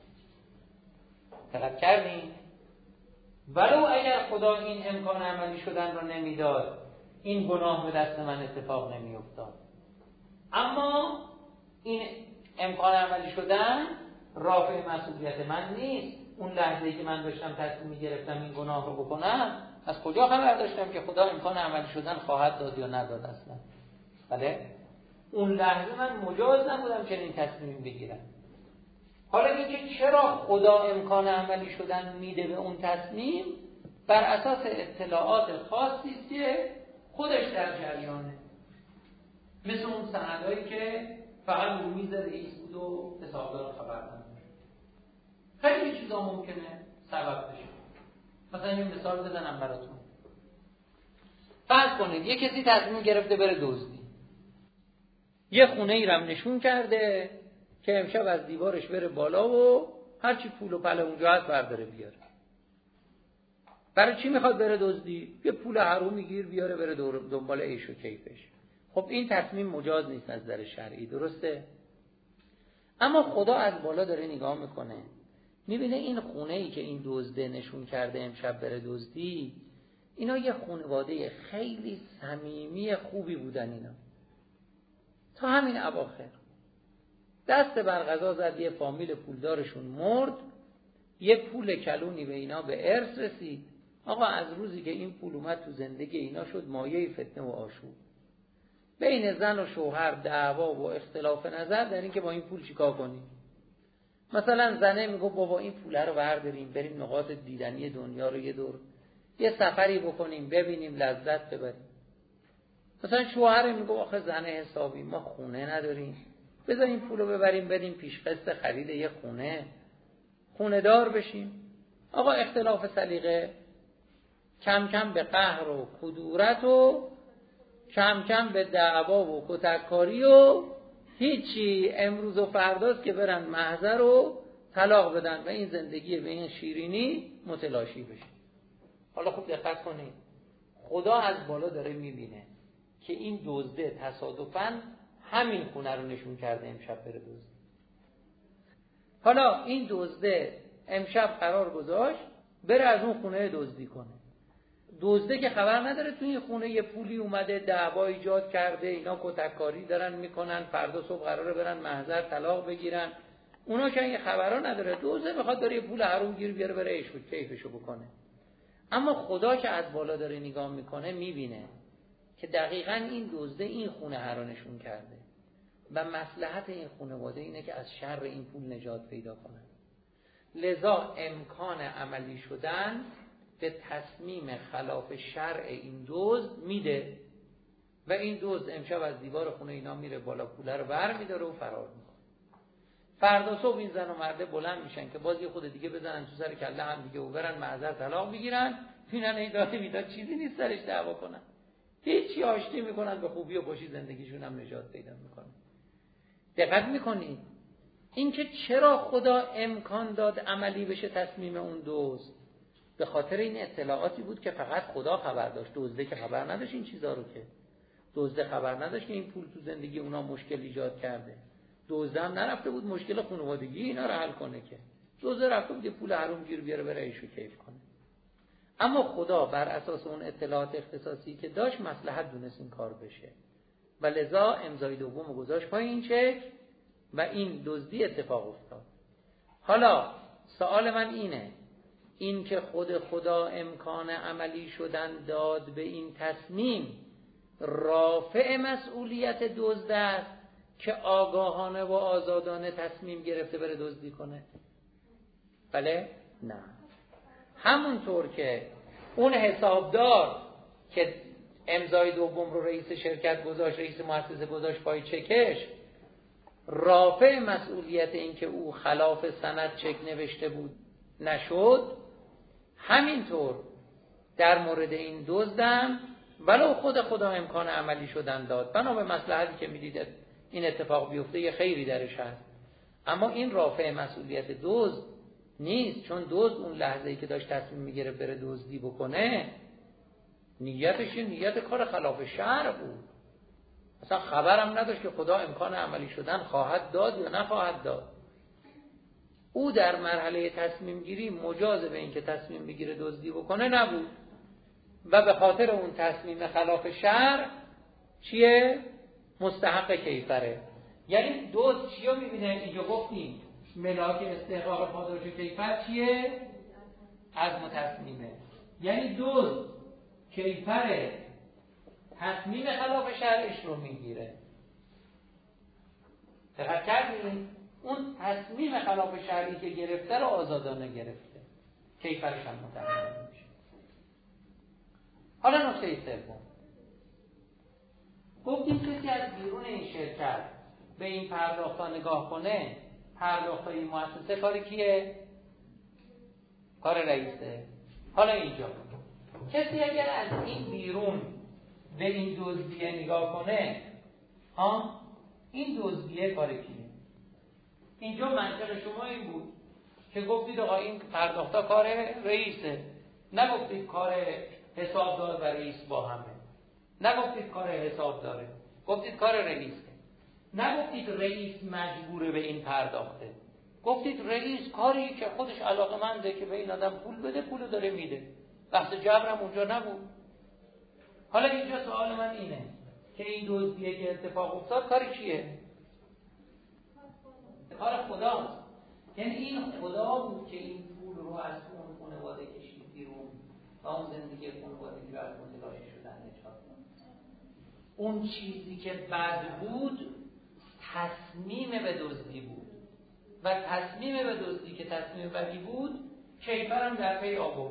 دقت کردین؟ ولو اگر خدا این امکان عملی شدن رو نمیداد این گناه به دست من اتفاق نمی افتاد، اما این امکان عملی شدن رافع مسئولیت من نیست. اون لحظه‌ای که من داشتم تصمیم گرفتم این گناه رو بکنم، از کجا خبر داشتم که خدا امکان عملی شدن خواهد داد یا نداد اصلا؟ بله؟ اون لحظه من مجاز نبودم چنین تصمیم بگیرم. حالا اینکه چرا خدا امکان عملی شدن میده به اون تصمیم، بر اساس اطلاعات خاصی که خودش در جریانه، مثل اون سندایی که فقط رو میز رئیس بود و حسابدار خبر نداشت. خیلی چیزا ممکنه سبب بشه. مثلا یه مثال بزنم براتون. فرض کنید یه کسی تصمیم گرفته بره دزدی، یه خونه ای رم نشون کرده که امشب از دیوارش بره بالا و هرچی پول و پله اونجا هست برداره بیاره. برای چی میخواد بره دزدی؟ یه پول حرومی گیر بیاره بره دنبال عیش و کیفش. خب این تصمیم مجاز نیست از نظر شرعی، درسته؟ اما خدا از بالا داره نگاه میکنه، میبینه این خونه ای که این دزده نشون کرده امشب بره دزدی، اینا یه خانواده خیلی صمیمی خوبی بودن، اینا تا همین اواخر دست بر قضا زد، یه فامیل پولدارشون مرد، یه پول کلونی به اینا به ارث رسید. آقا از روزی که این پول اومد تو زندگی اینا شد مایه فتنه و آشوب، بین زن و شوهر دعوا و اختلاف نظر در این که با این پول چیکار کنیم. مثلا زنه میگه بابا این پول رو برداریم بریم نقاط دیدنی دنیا رو یه دور یه سفری بکنیم ببینیم لذت ببریم. مثلا شوهر میگه آخه زنه حسابی ما خونه نداریم، بذار این پول رو ببریم بدیم پیش قسط خرید یه خونه دار بشیم. آقا اختلاف سلیقه کم کم به قهر و کدورت و کم کم به دعوا و کتککاری و هیچی، امروز و فرداست که برن محضر و طلاق بدن و این زندگی به این شیرینی متلاشی بشه. حالا خوب دقت کنید، خدا از بالا داره میبینه که این دزده تصادفاً همین خونه رو نشون کرده امشب بره دزد. حالا این دزده امشب قرار گذاشت بره از اون خونه دزدی کنه. دزده که خبر نداره تو این خونه یه پولی اومده دعوا ایجاد کرده، اینا کتککاری دارن میکنن، فردا صبح قراره برن محضر طلاق بگیرن، اونا که این خبرا نداره. دزده میخواد بره یه پول حروم گیر بیاره بره عیش و کیفشو بکنه. اما خدا که از بالا داره نگاه میکنه میبینه که دقیقاً این دزده این خونه رو نشون کرده و مصلحت این خانواده اینه که از شر این پول نجات پیدا کنه. لذا امکان عملی شدن به تصمیم خلاف شرع این دزد میده و این دزد امشب از دیوار خونه اینا میره بالا، پوله رو برمیداره و فرار میکنه. فردا صبح این زن و مرده بلند میشن که باز یه خود دیگه بزنن تو سر کله هم دیگه و برن معذر طلاق بگیرن، ببینن این داده میداد چیزی نیست سرش دعوا کنن، هیچی آشتی میکنن، به خوبی و خوشی زندگیشون هم نجات پیدا میکنه. دقت میکنید این که چرا خدا امکان داد عملی بشه تصمیم اون دزد؟ به خاطر این اطلاعاتی بود که فقط خدا خبر داشت. دزده که خبر نداشت این چیزا رو، که دزده خبر نداشت که این پول تو زندگی اونا مشکل ایجاد کرده. دزده هم نرفته بود مشکل خانوادگی اینا رو حل کنه، که دزده رفته بود پول حروم گیر بیاره بره ایشو کیف کنه. اما خدا بر اساس اون اطلاعات اختصاصی که داشت مصلحت دونست این کار بشه و لذا امضای دوم گذاشت پای این چک و این دزدی اتفاق افتاد. حالا سوال من اینه، این که خدا امکان عملی شدن داد به این تصمیم، رافع مسئولیت دزد است که آگاهانه و آزادانه تصمیم گرفته بره دزدی کنه؟ بله؟ نه. همونطور که اون حسابدار که امضای دوم رو رئیس شرکت گذاشت، رئیس مؤسسه گذاشت پای چکش، رافع مسئولیت این که او خلاف سند چک نوشته بود نشد، همینطور در مورد این دزدم ولو خدا امکان عملی شدن داد، بنا به مصلحتی که میدید این اتفاق بیفته یه خیری درش هست، اما این رافع مسئولیت دزد نیست، چون دزد اون لحظه‌ای که داشت تصمیم میگیره بره دزدی بکنه نیتش نیت کار خلاف شرع بود، اصلا خبرم نداشت که خدا امکان عملی شدن خواهد داد یا نخواهد داد. او در مرحله تصمیم گیری مجاز به این که تصمیم بگیره دزدی بکنه نبود و به خاطر اون تصمیم خلاف شرع چیه؟ مستحق کیفره. یعنی دزد چیو میبینه؟ اینجا گفتیم ملاک استحقاق پاداش کیفر چیه؟ عزم تصمیمه. یعنی دزد کیفر تصمیم خلاف شرعش رو میگیره. دقت کردید؟ اون تصمیم خلاف شرعی که گرفته رو آزادانه گرفته، کیفرش هم متعین میشه. حالا نکته سوم، گفتیم کسی از بیرون این شرکت به این پرداخت‌ها نگاه کنه، پرداخت‌های مؤسسه کار کیه؟ کار رئیسه. حالا اینجا کسی اگر از این بیرون به این دزدیه نگاه کنه، این دزدیه کار کیه؟ اینجا منطق شما این بود که گفتید آقا این پرداخت‌ها کار رئیسه، نگفتید کار حسابدار و رئیس با همه، نگفتید کار حسابداره، گفتید کار رئیسه. نگفتید رئیس مجبوره به این پرداخته، گفتید رئیس کاری که خودش علاقه‌منده که به این آدم پول بده پولو داره میده، بحث جبرم اونجا نبود. حالا اینجا سوال من اینه که این دزدیه که اتفاق افتاد کار کیه؟ کار خداست. یعنی این خدا بود که این پول رو از اون خانواده کشید بیرون و اون زندگی خانوادگی رو از متلاشی شدن نجات داد. اون چیزی که بد بود تصمیم به دزدی بود و تصمیم به دزدی که تصمیم بدی بود کیفرم در پی آورد.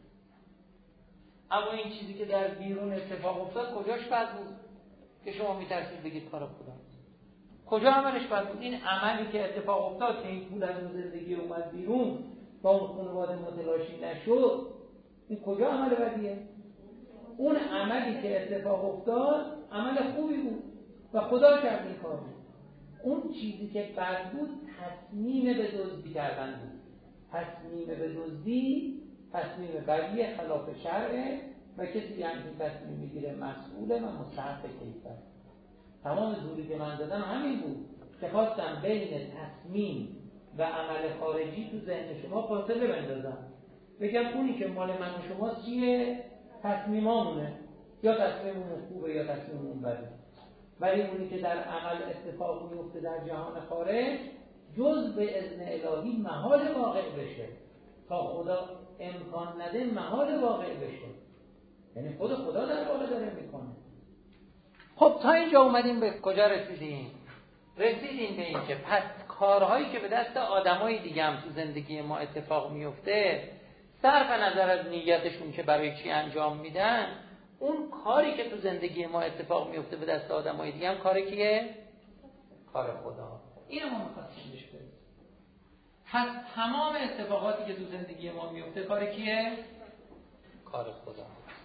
اما این چیزی که در بیرون اتفاق افتاد کجاش بد بود که شما میترسید بگید کار خداست؟ کجا عملش بد بود؟ این عملی که اتفاق افتاد که این پول از اون زندگی اومد بیرون با اون خانواده متلاشی نشد، این کجا عمل بدیه؟ اون عملی که اتفاق افتاد عمل خوبی بود و خدا کرد این کار. اون چیزی که بد بود تصمیم به دزدی کردن بود. تصمیم به دزدی تصمیم بدی خلاف شرعه و کسی همین تصمیم میگیره مسئوله و مستحق کیفر. تمام زوری که من دادم همین بود که خواستم بین تصمیم و عمل خارجی تو ذهن شما فاصله بندازم، بگم اونی که مال من و شما چیه؟ تصمیمامونه، یا تصمیممون خوبه یا تصمیممون بده. ولی اونی که در عمل اتفاق میفته در جهان خارج جز به اذن الهی محال واقع بشه. تا خدا امکان نده محال واقع بشه. یعنی خدا در واقع داره میکنه. خب تا اینجا اومدیم به کجا رسیدیم؟ رسیدیم به این که پس کارهایی که به دست آدمای دیگه هم تو زندگی ما اتفاق میفته، صرف نظر از نیتشون که برای چی انجام میدن، اون کاری که تو زندگی ما اتفاق میفته به دست آدمای دیگه هم کار کیه؟ کار خدا. اینو ما می‌خواستیم بهش برسیم. پس تمام اتفاقاتی که تو زندگی ما میفته کار کیه؟ کار خدا.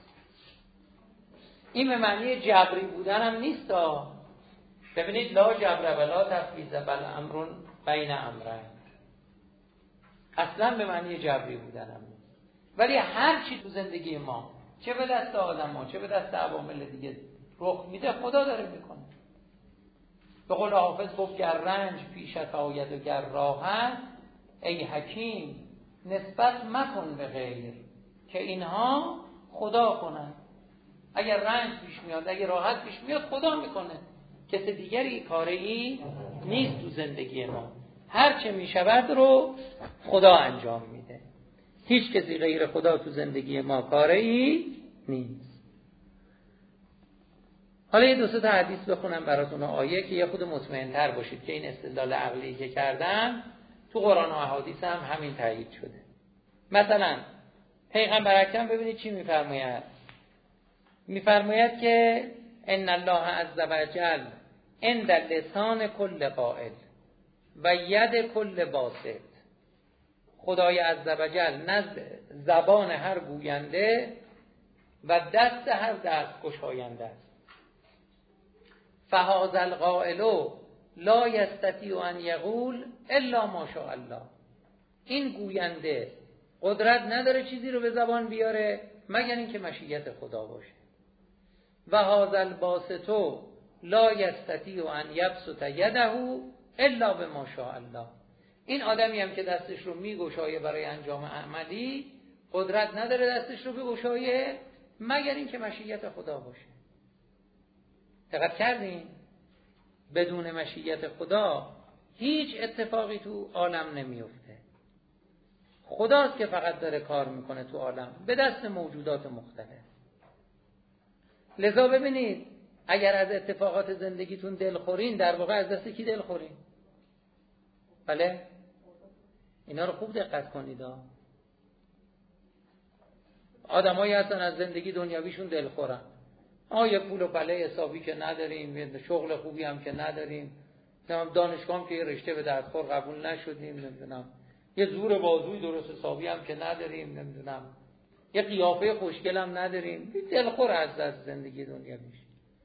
این به معنی جبری بودن هم نیست. ببینید لا جبر ولا تفویض بل امر بین امرین. اصلا به معنی جبری بودن هم نیست. ولی هر چی تو زندگی ما چه به دست آدم‌ها چه به دست عوامل دیگه رخ میده خدا داره میکنه. به قول حافظ گفت گر رنج پیشت آید و گر راحت، ای حکیم نسبت مکن به غیر که اینها خدا کنن. اگر رنج پیش میاد، اگر راحت پیش میاد، خدا میکنه. کسی دیگری کاری نیست تو زندگی ما. هر چه میشود رو خدا انجام میده. هیچ کسی غیر خدا تو زندگی ما کاری نیست. حالا یه دو سه تا حدیث بخونم براتون، آیه که یه خود مطمئن‌تر باشید که این استدلال عقلی که کردم تو قرآن و احادیث هم همین تایید شده. مثلا پیغمبر اکرم ببینید چی میفرماید. میفرماید که ان الله عز وجل عند لسان کل قائل و ید کل باسط. خدای عز وجل نزد زبان هر گوینده و دست هر دست گشاینده است. فهذا القائل لا یستطیع ان یقول الا ما شاء الله. این گوینده قدرت نداره چیزی رو به زبان بیاره مگر اینکه مشیت خدا باشه. و هذا الباسط لا یستطیع ان یبسط یده الا بما شاء الله. این آدمی هم که دستش رو میگشایه برای انجام عملی قدرت نداره دستش رو بگشایه مگر اینکه مشیت خدا باشه. دقت کردین؟ بدون مشیت خدا هیچ اتفاقی تو عالم نمیفته. خداست که فقط داره کار میکنه تو عالم به دست موجودات مختلف. لذا ببینید اگر از اتفاقات زندگیتون دلخورین، در واقع از دست کی دلخورین؟ بله؟ اینا رو خوب دقت کنید. آدمایی هستن از زندگی دنیویشون دلخورن. یه پول و پله حسابی که نداریم، شغل خوبی هم که نداریم، دانشگاه هم که یه رشته به دردخور قبول نشدیم، نمیدونم یه زور بازوی درست حسابی هم که نداریم، نمیدونم یه قیافه خوشگل هم نداریم، دلخور از زندگی دنیویش.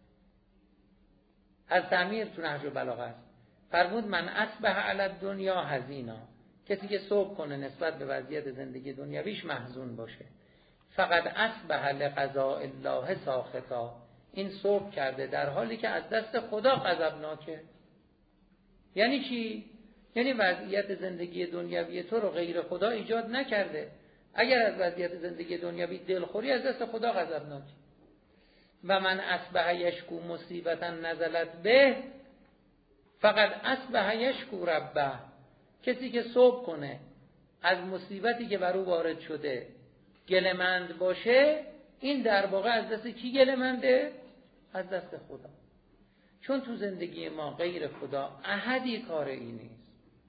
از تعمیر تو نهج البلاغه است فرمود من اصبح علی الدنیا حزینا. کسی که صبح کنه نسبت به وضعیت زندگی دنیویش محزون باشه. فقط اصبح لقضاء الله ساخطا. این صبح کرده در حالی که از دست خدا غضبناکه. یعنی چی؟ یعنی وضعیت زندگی دنیوی تو رو غیر خدا ایجاد نکرده. اگر از وضعیت زندگی دنیوی دلخوری از دست خدا غضبناکه. و من اصبح یشکو مصیبتا نزلت به فقط اصبح یشکو ربه. کسی که صبح کنه از مصیبتی که بر او وارد شده گله‌مند باشه، این در واقع از دست کی گله‌منده؟ از دست خدا. چون تو زندگی ما غیر خدا احدی کار این نیست.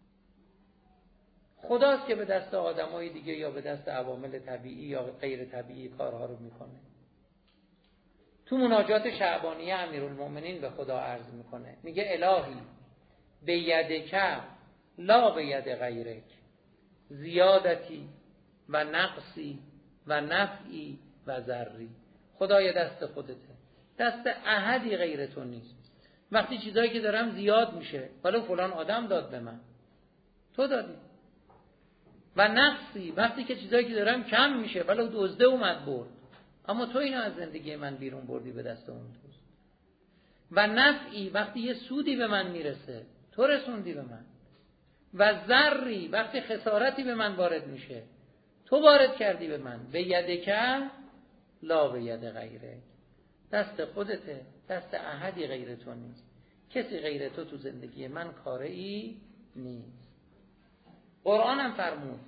خداست که به دست آدمای دیگه یا به دست عوامل طبیعی یا غیر طبیعی کارها رو میکنه. تو مناجات شعبانیه امیرالمومنین به خدا عرض میکنه، میگه الهی به یدک لا به ید غیرک زیادتی و نقصی و نفعی و ضری. خدای دست خودته، دست احدی غیر تو نیست. وقتی چیزایی که دارم زیاد میشه ولی فلان آدم داد به من، تو دادی. و نقصی وقتی که چیزایی که دارم کم میشه ولی دزده اومد برد، اما تو اینو از زندگی من بیرون بردی به دست اون دوست. و نفعی وقتی یه سودی به من میرسه تو رسوندی به من. و ضری وقتی خسارتی به من وارد میشه تو وارد کردی به من. به یدک لا به ید غیره. دست خودته، دست احدی غیر تو نیست. کسی غیر تو تو زندگی من کاری نیست. قرآن هم فرمود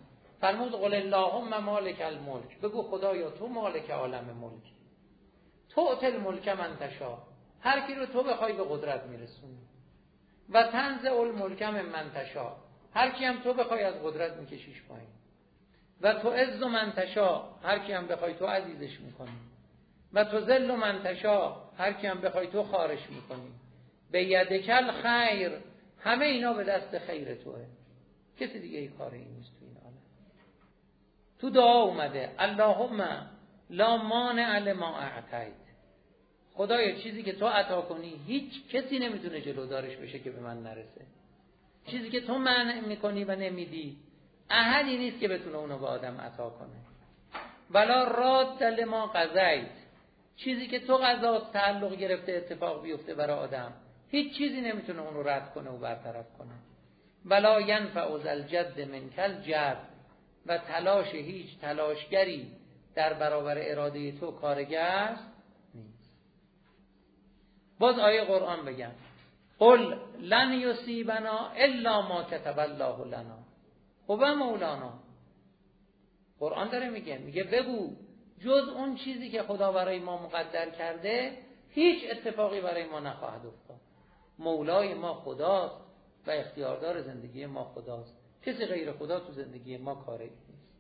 فرمود قل اللهم مالک الملک، بگو خدایا تو مالک عالم ملک، تؤتی الملک من تشاء، هر کی رو تو بخوای به قدرت میرسونی، و تنزع الملک من تشاء، هر کی هم تو بخوای از قدرت میکشیش پایین، و تعز من تشاء، هر کی هم بخوای تو عزیزش میکنی، و تذل من تشاء، هر کی هم بخوای تو خارش میکنی، به یدک الخیر، همه اینا به دست خیر توه، کسی دیگه ای کاری نیست تو این عالم. تو دعا اومده اللهم لا مانع لما اعطیت، خدایا چیزی که تو عطا کنی هیچ کسی نمیتونه جلودارش بشه که به من نرسه، چیزی که تو منع میکنی و نمیدی احدی نیست که بتونه اونو به آدم عطا کنه. ولا راد لما قضیت، چیزی که تو قضات تعلق گرفته اتفاق بیفته برای آدم هیچ چیزی نمیتونه اونو رد کنه و برطرف کنه. ولا ینفع ذا الجد منک الجد، و تلاش هیچ تلاشگری در برابر اراده تو کارگر نیست. باز آیه قرآن بگم قل لن یصیبنا الا ما کتب الله لنا هو مولانا، قرآن داره میگه بگو جز اون چیزی که خدا برای ما مقدر کرده هیچ اتفاقی برای ما نخواهد افتاد. مولای ما خداست و اختیاردار زندگی ما خداست، کسی غیر خدا تو زندگی ما کاری نیست.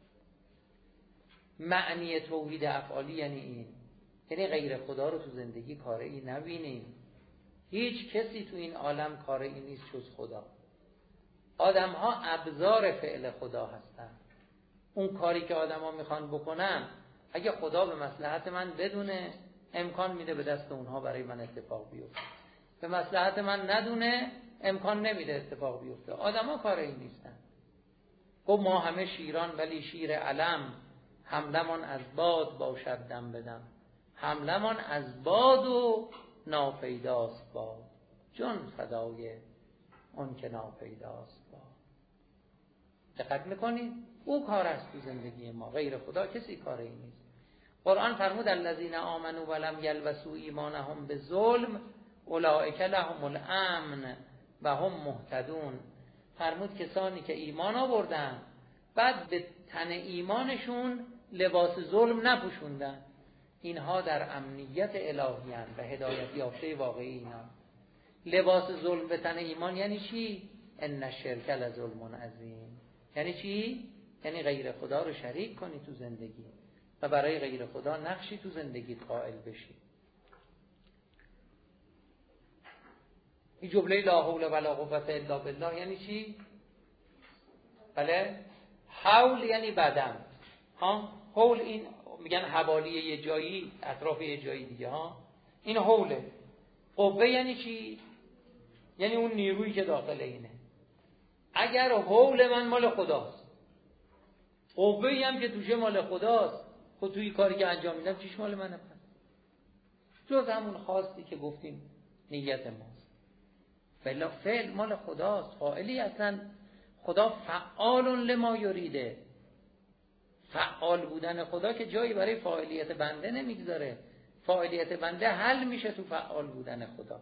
معنی توحید افعالی یعنی این، یعنی غیر خدا رو تو زندگی کاری نبینیم. هیچ کسی تو این عالم کاری نیست جز خدا. آدم ها ابزار فعل خدا هستن. اون کاری که آدم ها میخوان بکنن اگه خدا به مصلحت من بدونه امکان میده به دست اونها برای من اتفاق بیفته، به مصلحت من ندونه امکان نمیده اتفاق بیفته. آدم ها کاری نیستن. گفت ما همه شیران ولی شیر علم، حملمان از باد باشد دم بدم، حملمان از باد و ناپیداست باد، جون فدای اون که ناپیداست باد. دقت میکنید؟ او کار است تو زندگی ما، غیر خدا کسی کاری نیست. قرآن فرمود الذین آمنوا ولم یلبسوا ایمانهم بظلم اولئک لهم الامن و هم مهتدون. فرمود کسانی که ایمان آوردن بعد به تن ایمانشون لباس ظلم نپوشوندن، اینها در امنیت الهی هستند و هدایت یافته واقعی اینا. لباس ظلم به تن ایمان یعنی چی؟ ان الشرک لظلم عظیم. یعنی چی؟ یعنی غیر خدا رو شریک کنی تو زندگی و برای غیر خدا نقشی تو زندگیت قائل بشی. این جمله لا حول ولا قوة الا بالله یعنی چی؟ بله؟ حول یعنی بدن. حول این میگن حوالی یه جایی، اطراف یه جایی دیگه ها. این حوله. قوه یعنی چی؟ یعنی اون نیرویی که داخل اینه. اگر حول من مال خداست، قوه‌ای هم که توشه مال خداست، خود توی کاری که انجام میدم چیش مال منه؟ پس جز همون خواستی که گفتیم نیت ماست. بلا فعل مال خداست، فاعلی اصلا خدا فعال لما یریده. فعال بودن خدا که جایی برای فاعلیت بنده نمیگذاره. فاعلیت بنده حل میشه تو فعال بودن خدا.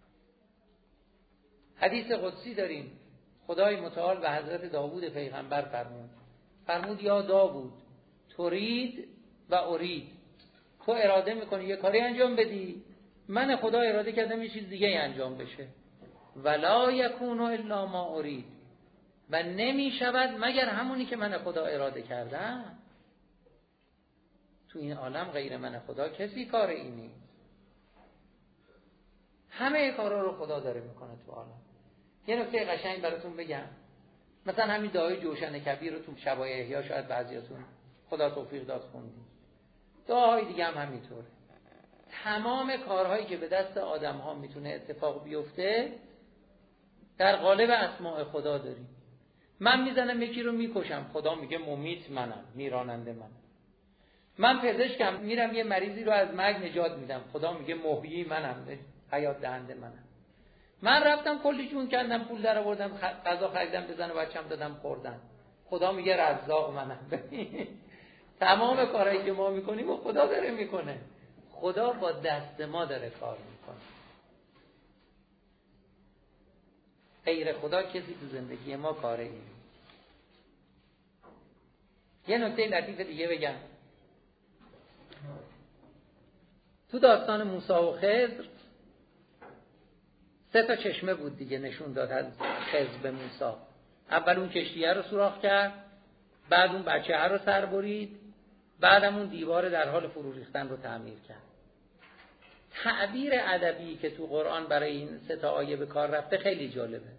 حدیث قدسی داریم، خدای متعال به حضرت داوود پیغمبر فرمود یا داوود ترید و ارید، تو اراده میکنی یه کاری انجام بدی، من خدا اراده کردم یه چیز دیگه انجام بشه. ولا یکون الا ما ارید، و نمیشود مگر همونی که من خدا اراده کردم. تو این عالم غیر من خدا کسی کار این نیست. همه کارا رو خدا داره میکنه تو عالم. یه نکته قشنگ براتون بگم، مثلا همین دعای جوشن کبیر رو تو شبای احیا شاید بعضیاتون خدا توفیق داد خوندید. دعاهای دیگه هم همینطوره. تمام کارهایی که به دست آدم ها میتونه اتفاق بیفته در قالب اسماء خدا داریم. من میزنم یکی رو میکشم، خدا میگه ممیت منم، میراننده منم. من پزشکم میرم یه مریضی رو از مرگ نجات میدم، خدا میگه محیی منم، حیات دهنده منم. من رفتم کلی جون کردم، پول در آوردم، غذا خریدم بزن و بچم دادم خوردن، خدا میگه رزاق منم. تمام کارهایی که ما میکنیم و خدا داره میکنه. خدا با دست ما داره کار میکنه. غیر خدا کسی تو زندگی ما کاری نیست. یه نکته لطیف دیگه بگم. تو داستان موسی و خضر 3 چشمه بود دیگه نشون داد از خضر به موسی. اول اون کشتیه رو سوراخ کرد، بعد اون بچه ها رو سر برید، بعدم اون دیوار در حال فرو ریختن رو تعمیر کرد. تعبیر ادبی که تو قرآن برای این 3 آیه به کار رفته خیلی جالبه.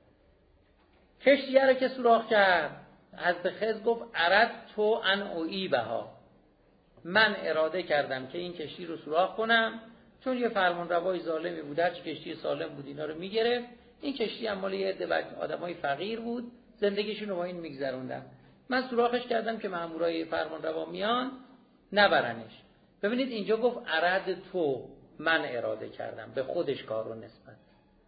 کشتیه رو که سوراخ کرد، حضرت خضر گفت اردت ان اعیبها، من اراده کردم که این کشتی رو سوراخ کنم، چون یه فرمانروای ظالمی بود، هر چی کشتی سالم بود اینا رو میگرفت. این کشتی هم مال یه عده آدمای فقیر بود، زندگیشون رو با این میگذروندن. من سوراخش کردم که مامورای فرمانروا میان نبرنش. ببینید اینجا گفت اراد تو، من اراده کردم، به خودش کار رو نسبت.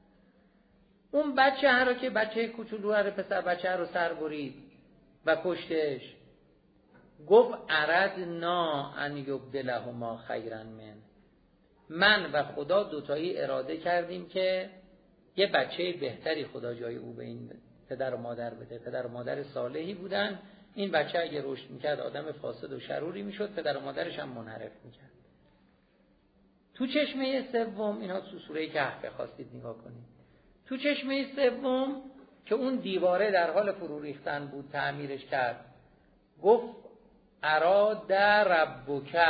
اون بچه ها رو که بچه کوچولو رو، پسر بچه ها رو سر برید و کشتش، گفت اردنا ان یبدلهما خیرا من و خدا دوتایی اراده کردیم که یه بچه بهتری خدا جای او به این پدر و مادر بده. پدر و مادر صالحی بودن، این بچه اگه رشد میکرد آدم فاسد و شروری میشد، پدر و مادرش هم منحرف میکرد. تو چشمه سوم، اینا تو سوره کهف خواستید نگاه کنید، تو چشمه سوم که اون دیواره در حال فرو ریختن بود تعمیرش کرد، گفت اراد ربک،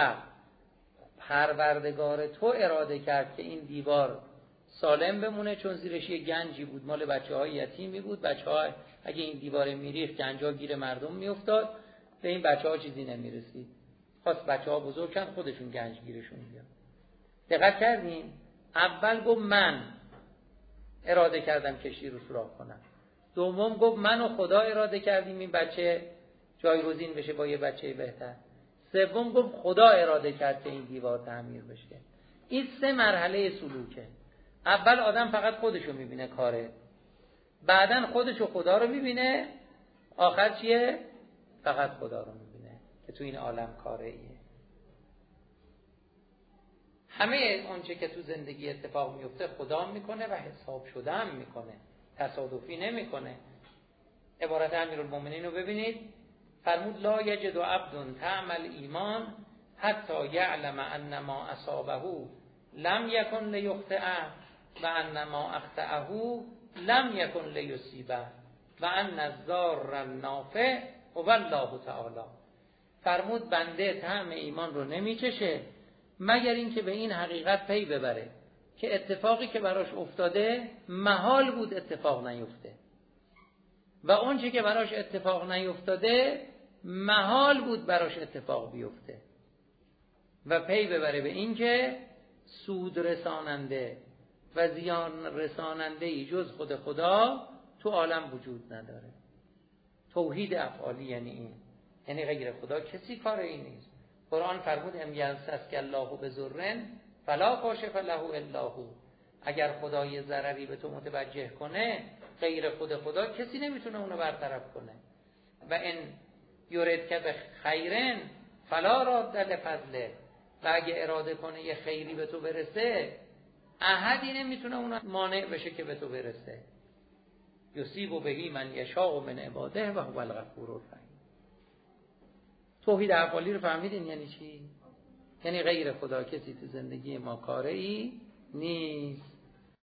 پروردگار تو اراده کرد که این دیوار سالم بمونه، چون زیرش یه گنجی بود مال بچه‌های یتیمی بود. بچه‌ها اگه این دیوار میریخت گنجا گیر مردم میافتاد، به این بچه‌ها چیزی نمیرسید. خواست بچه‌ها بزرگ شدن خودشون گنج گیرشون بیاد. دقت کردین؟ اول گفت من اراده کردم کشتی رو سوراخ کنم. دوم گفت من و خدا اراده کردیم این بچه جایگزین بشه با یه بچه بهتر. سوم گفت خدا اراده کرد که این دیوار تعمیر بشه. این 3 مرحله سلوکه. اول آدم فقط خودشو میبینه کاره، بعدن خودشو خدا رو میبینه، آخر چیه؟ فقط خدا رو میبینه که تو این عالم کاره ایه. همه اونچه که تو زندگی اتفاق میفته خدا میکنه و حساب شده هم میکنه، تصادفی نمیکنه. عبارت امیرالمومنین رو ببینید، فرمود لا یجد عبد تعمل ایمان حتی یعلم ان ما اصابه لم یکن لیخطئه و ان ما اخطئه لم یکن لیصیبه و ان الضار النافع هو الله تعالی. فرمود بنده طعم ایمان رو نمیچشه مگر اینکه به این حقیقت پی ببره که اتفاقی که براش افتاده محال بود اتفاق نیفته و اونچه که براش اتفاق نیفتاده محال بود براش اتفاق بیفته، و پی ببره به این که سود رساننده و زیان رساننده ای جز خود خدا تو عالم وجود نداره. توحید افعالی یعنی این، یعنی غیر خدا کسی کار این نیست. قرآن فرمود ام یمسسک الله بضر فلا کاشف له الا هو، اگر خدا یه ضرری به تو متوجه کنه غیر خدا کسی نمیتونه اونو برطرف کنه. و ان یرید که به خیرن فلا راد لفضله، و اگه اراده کنه یه خیری به تو برسه احدی نمیتونه اون مانع بشه که به تو برسه. یصیب بهی من یشاء من عباده و هو الغفور الرحیم. توحید افعالی رو فهمیدین یعنی چی؟ یعنی غیر خدا کسی تو زندگی ما کاری نیست.